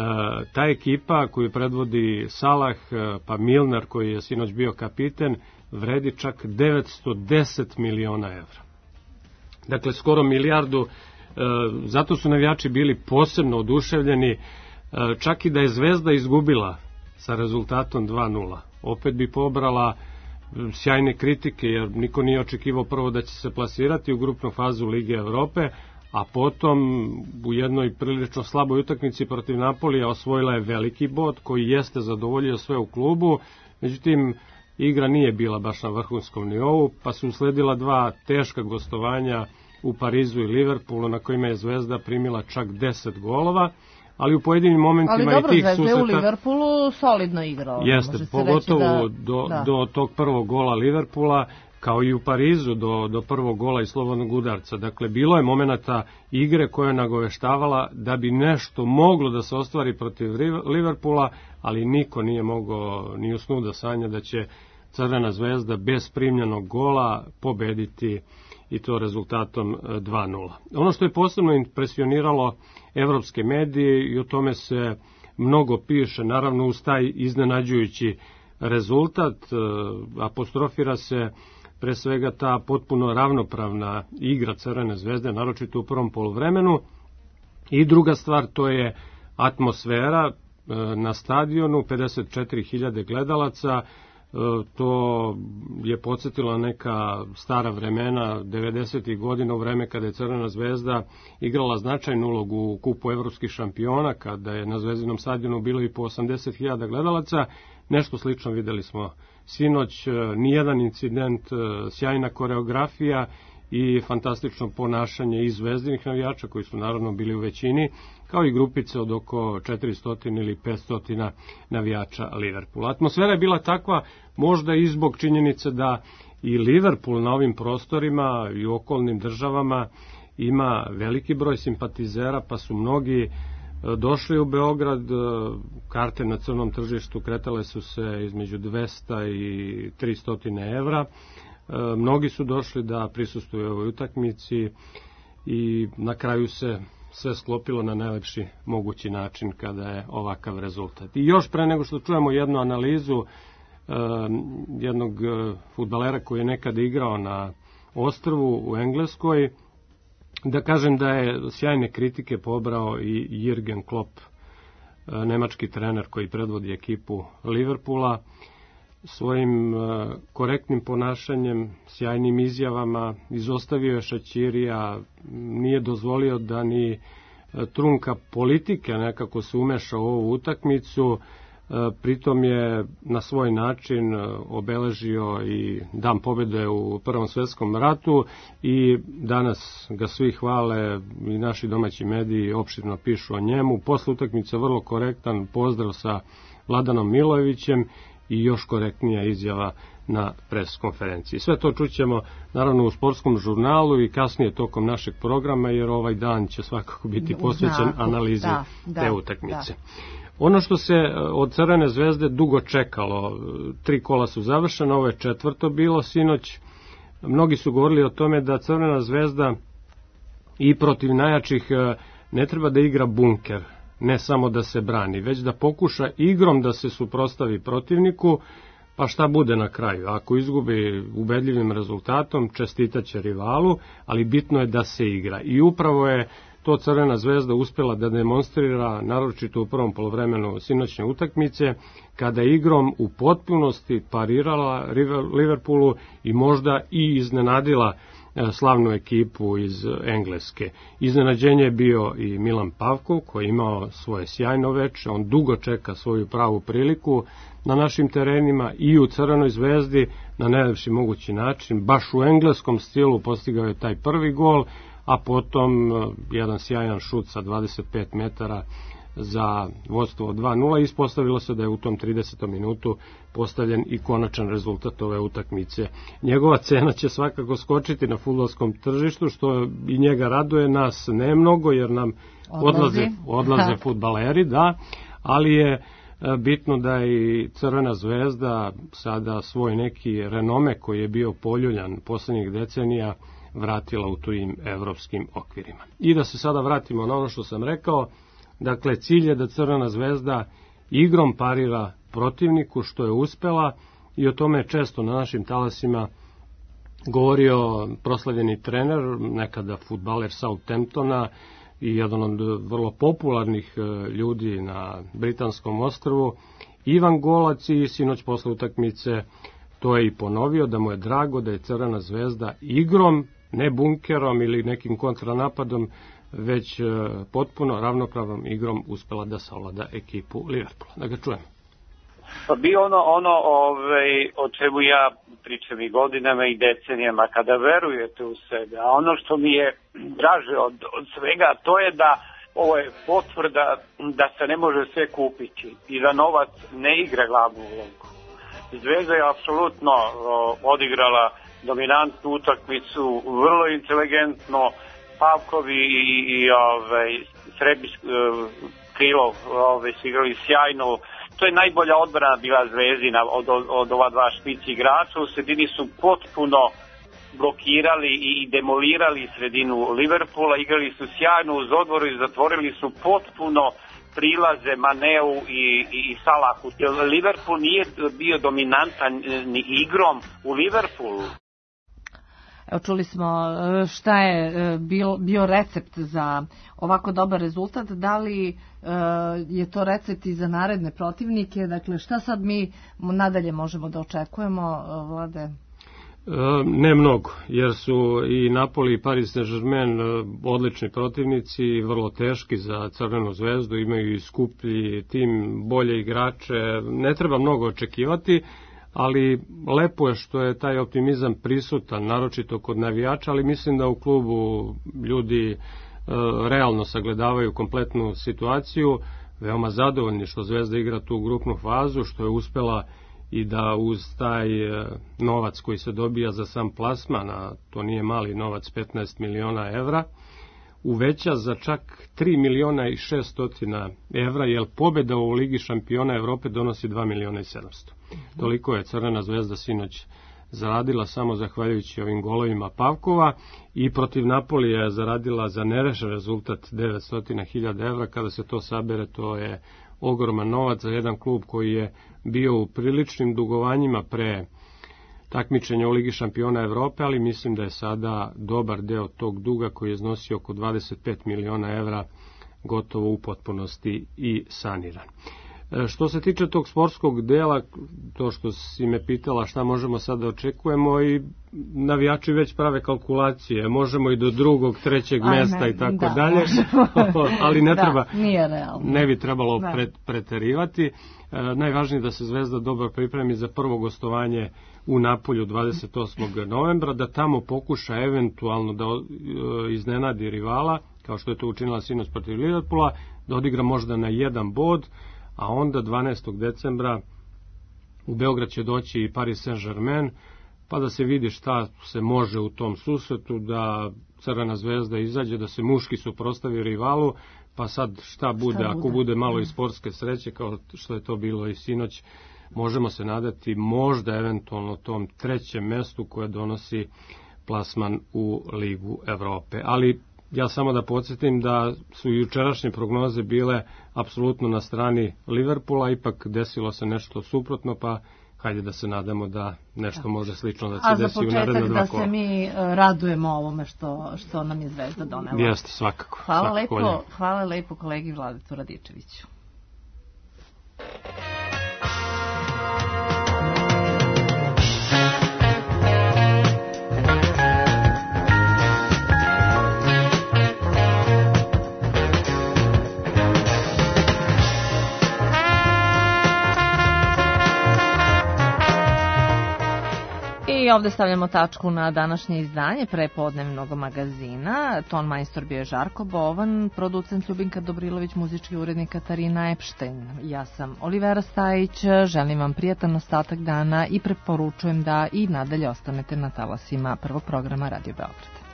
ta ekipa koju predvodi Salah, pa Milner koji je sinoć bio kapiten, vredi čak devetsto deset miliona evra. Dakle, skoro milijardu, e, zato su navijači bili posebno oduševljeni, e, čak i da je Zvezda izgubila sa rezultatom dva nula. Opet bi pobrala sjajne kritike, jer niko nije očekivao prvo da će se plasirati u grupnu fazu Lige Evrope, a potom u jednoj prilično slaboj utakmici protiv Napolija osvojila je veliki bod koji jeste zadovoljio sve u klubu, međutim igra nije bila baš na vrhunskom nivou, pa su usledila dva teška gostovanja u Parizu i Liverpoolu na kojima je Zvezda primila čak deset golova, ali u pojedinim momentima ali dobro, i tih susreta... Ali dobro, Zvezda u Liverpoolu solidno igrao. Jeste, pogotovo da, do, da. do tog prvog gola Liverpoola, kao i u Parizu do, do prvog gola i slobodnog udarca. Dakle, bilo je momenata igre koja je nagoveštavala da bi nešto moglo da se ostvari protiv Liverpoola, ali niko nije mogao ni u snu da sanja da će Crvena Zvezda bez primljenog gola pobediti i to rezultatom dva nula. Ono što je posebno impresioniralo evropske medije i o tome se mnogo piše, naravno uz taj iznenađujući rezultat, apostrofira se pre svega ta potpuno ravnopravna igra Crvene Zvezde, naročito u prvom poluvremenu, i druga stvar, to je atmosfera na stadionu, pedeset četiri hiljade gledalaca. To je podsjetilo neka stara vremena, devedesetih godina, u vreme kada je Crvena Zvezda igrala značajnu ulogu u kupu evropskih šampiona, kada je na Zvezdinom stadionu bilo i po osamdeset hiljada gledalaca. Nešto slično videli smo sinoć, nijedan incident, sjajna koreografija i fantastično ponašanje i zvezdinih navijača koji su naravno bili u većini, kao i grupice od oko četiristo ili petsto navijača Liverpoola. Atmosfera je bila takva, možda i zbog činjenice da i Liverpool na ovim prostorima i u okolnim državama ima veliki broj simpatizera, pa su mnogi došli u Beograd. Karte na crnom tržištu kretale su se između dvesta i tristo evra. Mnogi su došli da prisustuju ovoj utakmici i na kraju se sve sklopilo na najlepši mogući način kada je ovakav rezultat. I još pre nego što čujemo jednu analizu jednog fudbalera koji je nekada igrao na ostrvu u Engleskoj, da kažem da je sjajne kritike pobrao i Jürgen Klopp, nemački trener koji predvodi ekipu Liverpoola, svojim korektnim ponašanjem, sjajnim izjavama, izostavio je Šaćirija, nije dozvolio da ni trunka politike nekako se umeša u ovu utakmicu, pritom je na svoj način obeležio i dan pobjede u Prvom svjetskom ratu i danas ga svi hvale i naši domaći mediji opširno pišu o njemu. Posle utakmice vrlo korektan pozdrav sa Vladanom Milojevićem i još korektnija izjava na pres konferenciji. Sve to čućemo naravno u sportskom žurnalu i kasnije tokom našeg programa, jer ovaj dan će svakako biti posvećen analizi da, da, te utakmice. Da. Ono što se od Crvene Zvezde dugo čekalo, tri kola su završena, ovo je četvrto bilo sinoć. Mnogi su govorili o tome da Crvena Zvezda i protiv najjačih ne treba da igra bunker, ne samo da se brani, već da pokuša igrom da se suprotstavi protivniku, pa šta bude na kraju. Ako izgubi ubedljivim rezultatom, čestitaće rivalu, ali bitno je da se igra. I upravo je to Crvena Zvezda uspjela da demonstrira, naročito u prvom poluvremenu sinoćne utakmice, kada je igrom u potpunosti parirala Liverpoolu i možda i iznenadila slavnu ekipu iz Engleske. Iznenađenje je bio i Milan Pavkov, koji je imao svoje sjajno veče, on dugo čeka svoju pravu priliku na našim terenima i u Crvenoj zvezdi na najlepši mogući način, baš u engleskom stilu postigao je taj prvi gol, a potom jedan sjajan šut sa dvadeset pet metara za vodstvo od dva nula. Ispostavilo se da je u tom tridesetom minutu postavljen i konačan rezultat ove utakmice. Njegova cena će svakako skočiti na fudbalskom tržištu, što i njega raduje, nas ne mnogo, jer nam odlaze, odlaze fudbaleri, da, ali je bitno da i Crvena zvezda sada svoj neki renome koji je bio poljuljan poslednjih decenija vratila u tim evropskim okvirima. I da se sada vratimo na ono što sam rekao, dakle cilj je da Crvena zvezda igrom parira protivniku, što je uspela, i o tome je često na našim talasima govorio proslavljeni trener, nekada fudbaler Southamptona i jedan od vrlo popularnih ljudi na Britanskom ostrvu, Ivan Golac, i sinoć posle utakmice to je i ponovio, da mu je drago da je Crvena zvezda igrom, ne bunkerom ili nekim kontranapadom, već potpuno ravnopravnom igrom uspela da savlada ekipu Liverpoola. Da ga čujemo. Pa bi ono, ono ovaj, o čemu ja pričam i godinama i decenijama, kada verujete u sebe, a ono što mi je draže od, od svega, to je da ovo je potvrda da se ne može sve kupiti i da novac ne igra glavnu ulogu. Zvezda je apsolutno o, odigrala dominantnu utakmicu, vrlo inteligentno, Pavkovi i, i ovaj, Srebić, Krilo ovaj, su igrali sjajno. To je najbolja odbrana bila Zvezdina od, od, od ova dva špici igrača. U sredini su potpuno blokirali i demolirali sredinu Liverpoola, igrali su sjajno uz odvoru i zatvorili su potpuno prilaze Maneu i, i, i Salahu. Liverpool nije bio dominantan ni igrom u Liverpoolu. Evo, čuli smo šta je bio, bio recept za ovako dobar rezultat. Da li e, je to recept i za naredne protivnike? Dakle, šta sad mi nadalje možemo da očekujemo, Vlade? E, ne mnogo, jer su i Napoli i Paris Saint-Germain odlični protivnici i vrlo teški za Crvenu zvezdu, imaju i skuplji tim, bolje igrače, ne treba mnogo očekivati, ali lepo je što je taj optimizam prisutan, naročito kod navijača, ali mislim da u klubu ljudi e, realno sagledavaju kompletnu situaciju, veoma zadovoljni što Zvezda igra tu grupnu fazu, što je uspela i da uz taj novac koji se dobija za sam plasman, a to nije mali novac, petnaest miliona evra, uveća za čak tri miliona i šestotina evra, jer pobjeda u Ligi šampiona Evrope donosi dva miliona i sedamsto. Toliko je Crvena zvezda sinoć zaradila samo zahvaljujući ovim golovima Pavkova, i protiv Napolija je zaradila za nerešen rezultat devetsto hiljada evra. Kada se to sabere, to je ogroman novac za jedan klub koji je bio u priličnim dugovanjima pre takmičenja u Ligi šampiona Evrope, ali mislim da je sada dobar deo tog duga, koji je iznosio oko dvadeset pet miliona evra, gotovo u potpunosti i saniran. Što se tiče tog sportskog dela, to što si me pitala šta možemo sad da očekujemo, i navijači već prave kalkulacije, možemo i do drugog, trećeg Ajme, mesta i tako da, dalje, ali ne da, treba, ne bi trebalo da. pre, preterivati. E, najvažnije je da se Zvezda dobro pripremi za prvo gostovanje u Napolju dvadeset osmog novembra, da tamo pokuša eventualno da e, iznenadi rivala, kao što je to učinila sinoć protiv Liverpoola, da odigra možda na jedan bod, a onda dvanaestog decembra u Beograd će doći i Paris Saint-Germain, pa da se vidi šta se može u tom susretu, da Crvena zvezda izađe, da se muški suprotstavi rivalu, pa sad šta bude, šta ako bude, bude malo i sportske sreće, kao što je to bilo i sinoć, možemo se nadati možda eventualno tom trećem mestu koje donosi plasman u Ligu Evrope. Ali ja samo da podsjetim da su jučerašnje prognoze bile apsolutno na strani Liverpoola, ipak desilo se nešto suprotno, pa hajde da se nadamo da nešto može slično da se desi u naredne dva kola. A za početak da se mi radujemo ovome što, što nam je Zvezda donela. Jeste, svakako. Hvala, svakako lepo, hvala lepo kolegi Vladetu Radičeviću. i ovde stavljamo tačku na današnje izdanje prepodnevnog magazina. Ton majstor bio je Žarko Bovan, producent Ljubinka Dobrilović, muzički urednik Katarina Epštajn. Ja sam Olivera Stajić, želim vam prijatan ostatak dana i preporučujem da i nadalje ostanete na talasima prvog programa Radio Beograd.